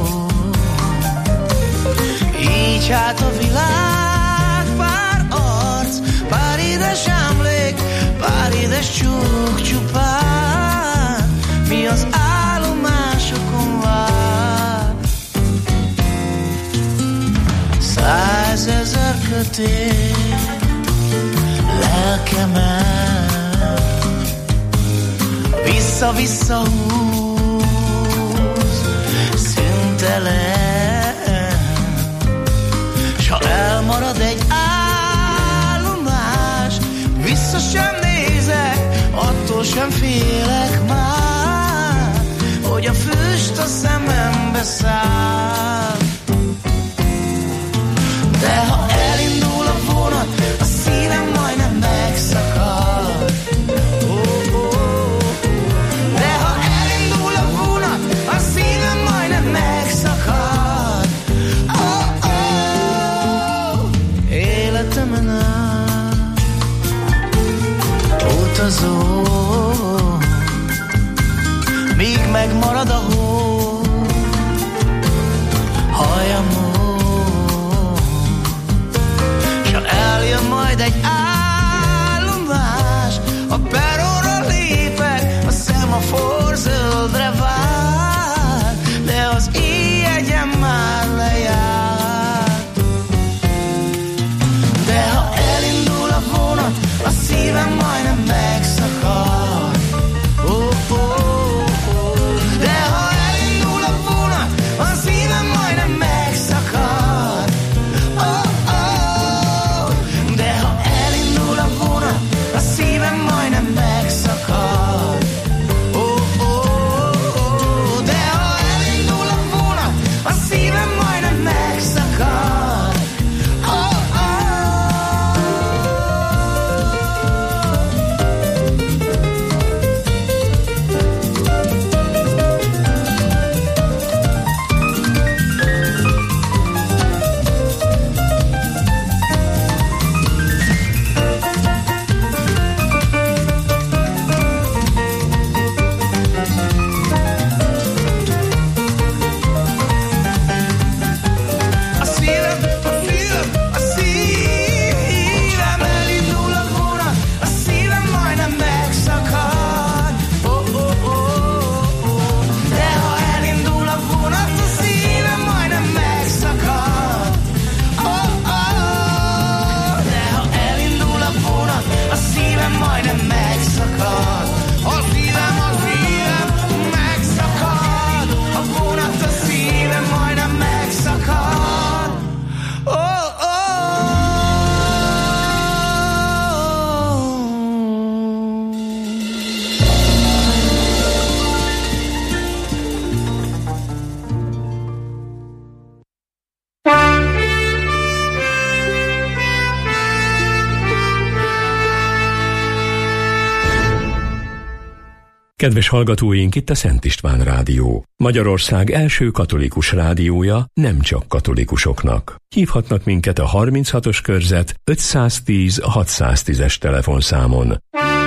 Így hát a világ pár arc, pár édes emlék, pár édes csúk csupán, mi az állomásokon vár. Százezer kötél lelkemen vissza-vissza húz szüntelen, s ha elmarad egy állomás, vissza sem nézek, attól sem félek már, hogy a füst a szemembe száll. De ha elindul a vonat, a szívem majdnem megszakad. Oh, oh, oh. De ha elindul a vonat, a szívem majdnem megszakad. Oh, oh. Életemen át utazó, míg megmarad a hó hajamon. Eljön majd egy állomás, a peronra lépek, a szemafor zöldre vár, de az éjjegyem már lejárt. De ha elindul a vonat, a szívem majdnem megszakad. Oh, oh, oh. De Kedves hallgatóink, itt a Szent István Rádió. Magyarország első katolikus rádiója nem csak katolikusoknak. Hívhatnak minket a harminchatos körzet ötszáztíz hatszáztízes telefonszámon.